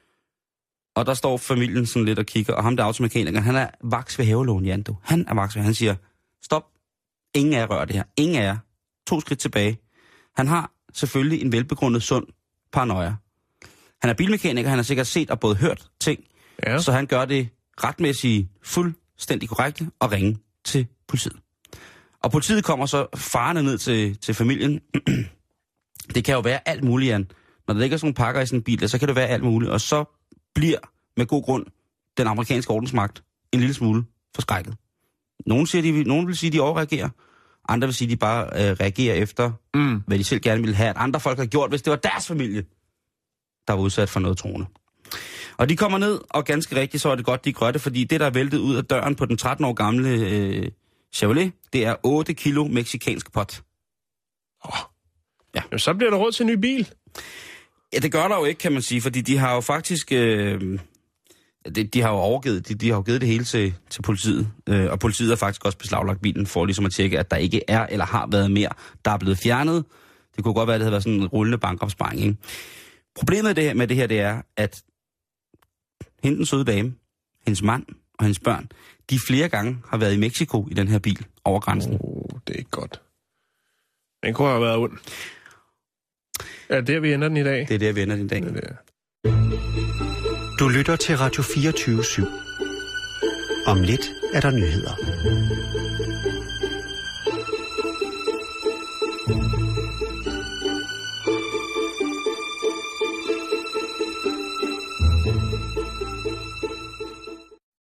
[SPEAKER 5] Og der står familien sådan lidt og kigger, og ham der automekanikeren, han er vaks ved havelån, Jan, du. Han er vaks ved, han siger, stop, ingen af jer rører det her, ingen af jer, to skridt tilbage. Han har selvfølgelig en velbegrundet, sund paranoia. Han er bilmekaniker, han har sikkert set og både hørt ting, ja. Så han gør det retmæssigt fuldstændig korrekte og ringe til politiet. Og politiet kommer så farende ned til, til familien. Det kan jo være alt muligt, Jan. Når der ligger sådan nogle pakker i sådan en bil, så kan det være alt muligt. Og så bliver med god grund den amerikanske ordensmagt en lille smule forskrækket. Nogle, siger, de, nogle vil sige, at de overreagerer. Andre vil sige, at de bare øh, reagerer efter, mm. hvad de selv gerne ville have, at andre folk har gjort, hvis det var deres familie, der var udsat for noget troende. Og de kommer ned, og ganske rigtigt, så er det godt, de gør det, fordi det, der er væltet ud af døren på den tretten år gamle øh, Chevrolet, det er otte kilo mexicansk pot.
[SPEAKER 4] Oh. Ja. Jamen, så bliver der råd til en ny bil.
[SPEAKER 5] Ja, det gør der jo ikke, kan man sige, fordi de har jo faktisk... Øh, de, de har jo overgivet, de, de har jo givet det hele til, til politiet, øh, og politiet har faktisk også beslaglagt bilen for ligesom at tjekke, at der ikke er eller har været mere, der er blevet fjernet. Det kunne godt være, at det havde været sådan en rullende bankopsparing, ikke? Problemet det her, med det her, det er, at hende den søde dame, hendes mand og hendes børn, de flere gange har været i Mexico i den her bil over grænsen.
[SPEAKER 4] Oh, det er ikke godt. Den kunne have været ond. Er det der, vi ender den i dag?
[SPEAKER 5] Det er der, vi ender den i dag.
[SPEAKER 4] Det er der.
[SPEAKER 3] Du lytter til Radio fireogtyve syv. Om lidt er der nyheder.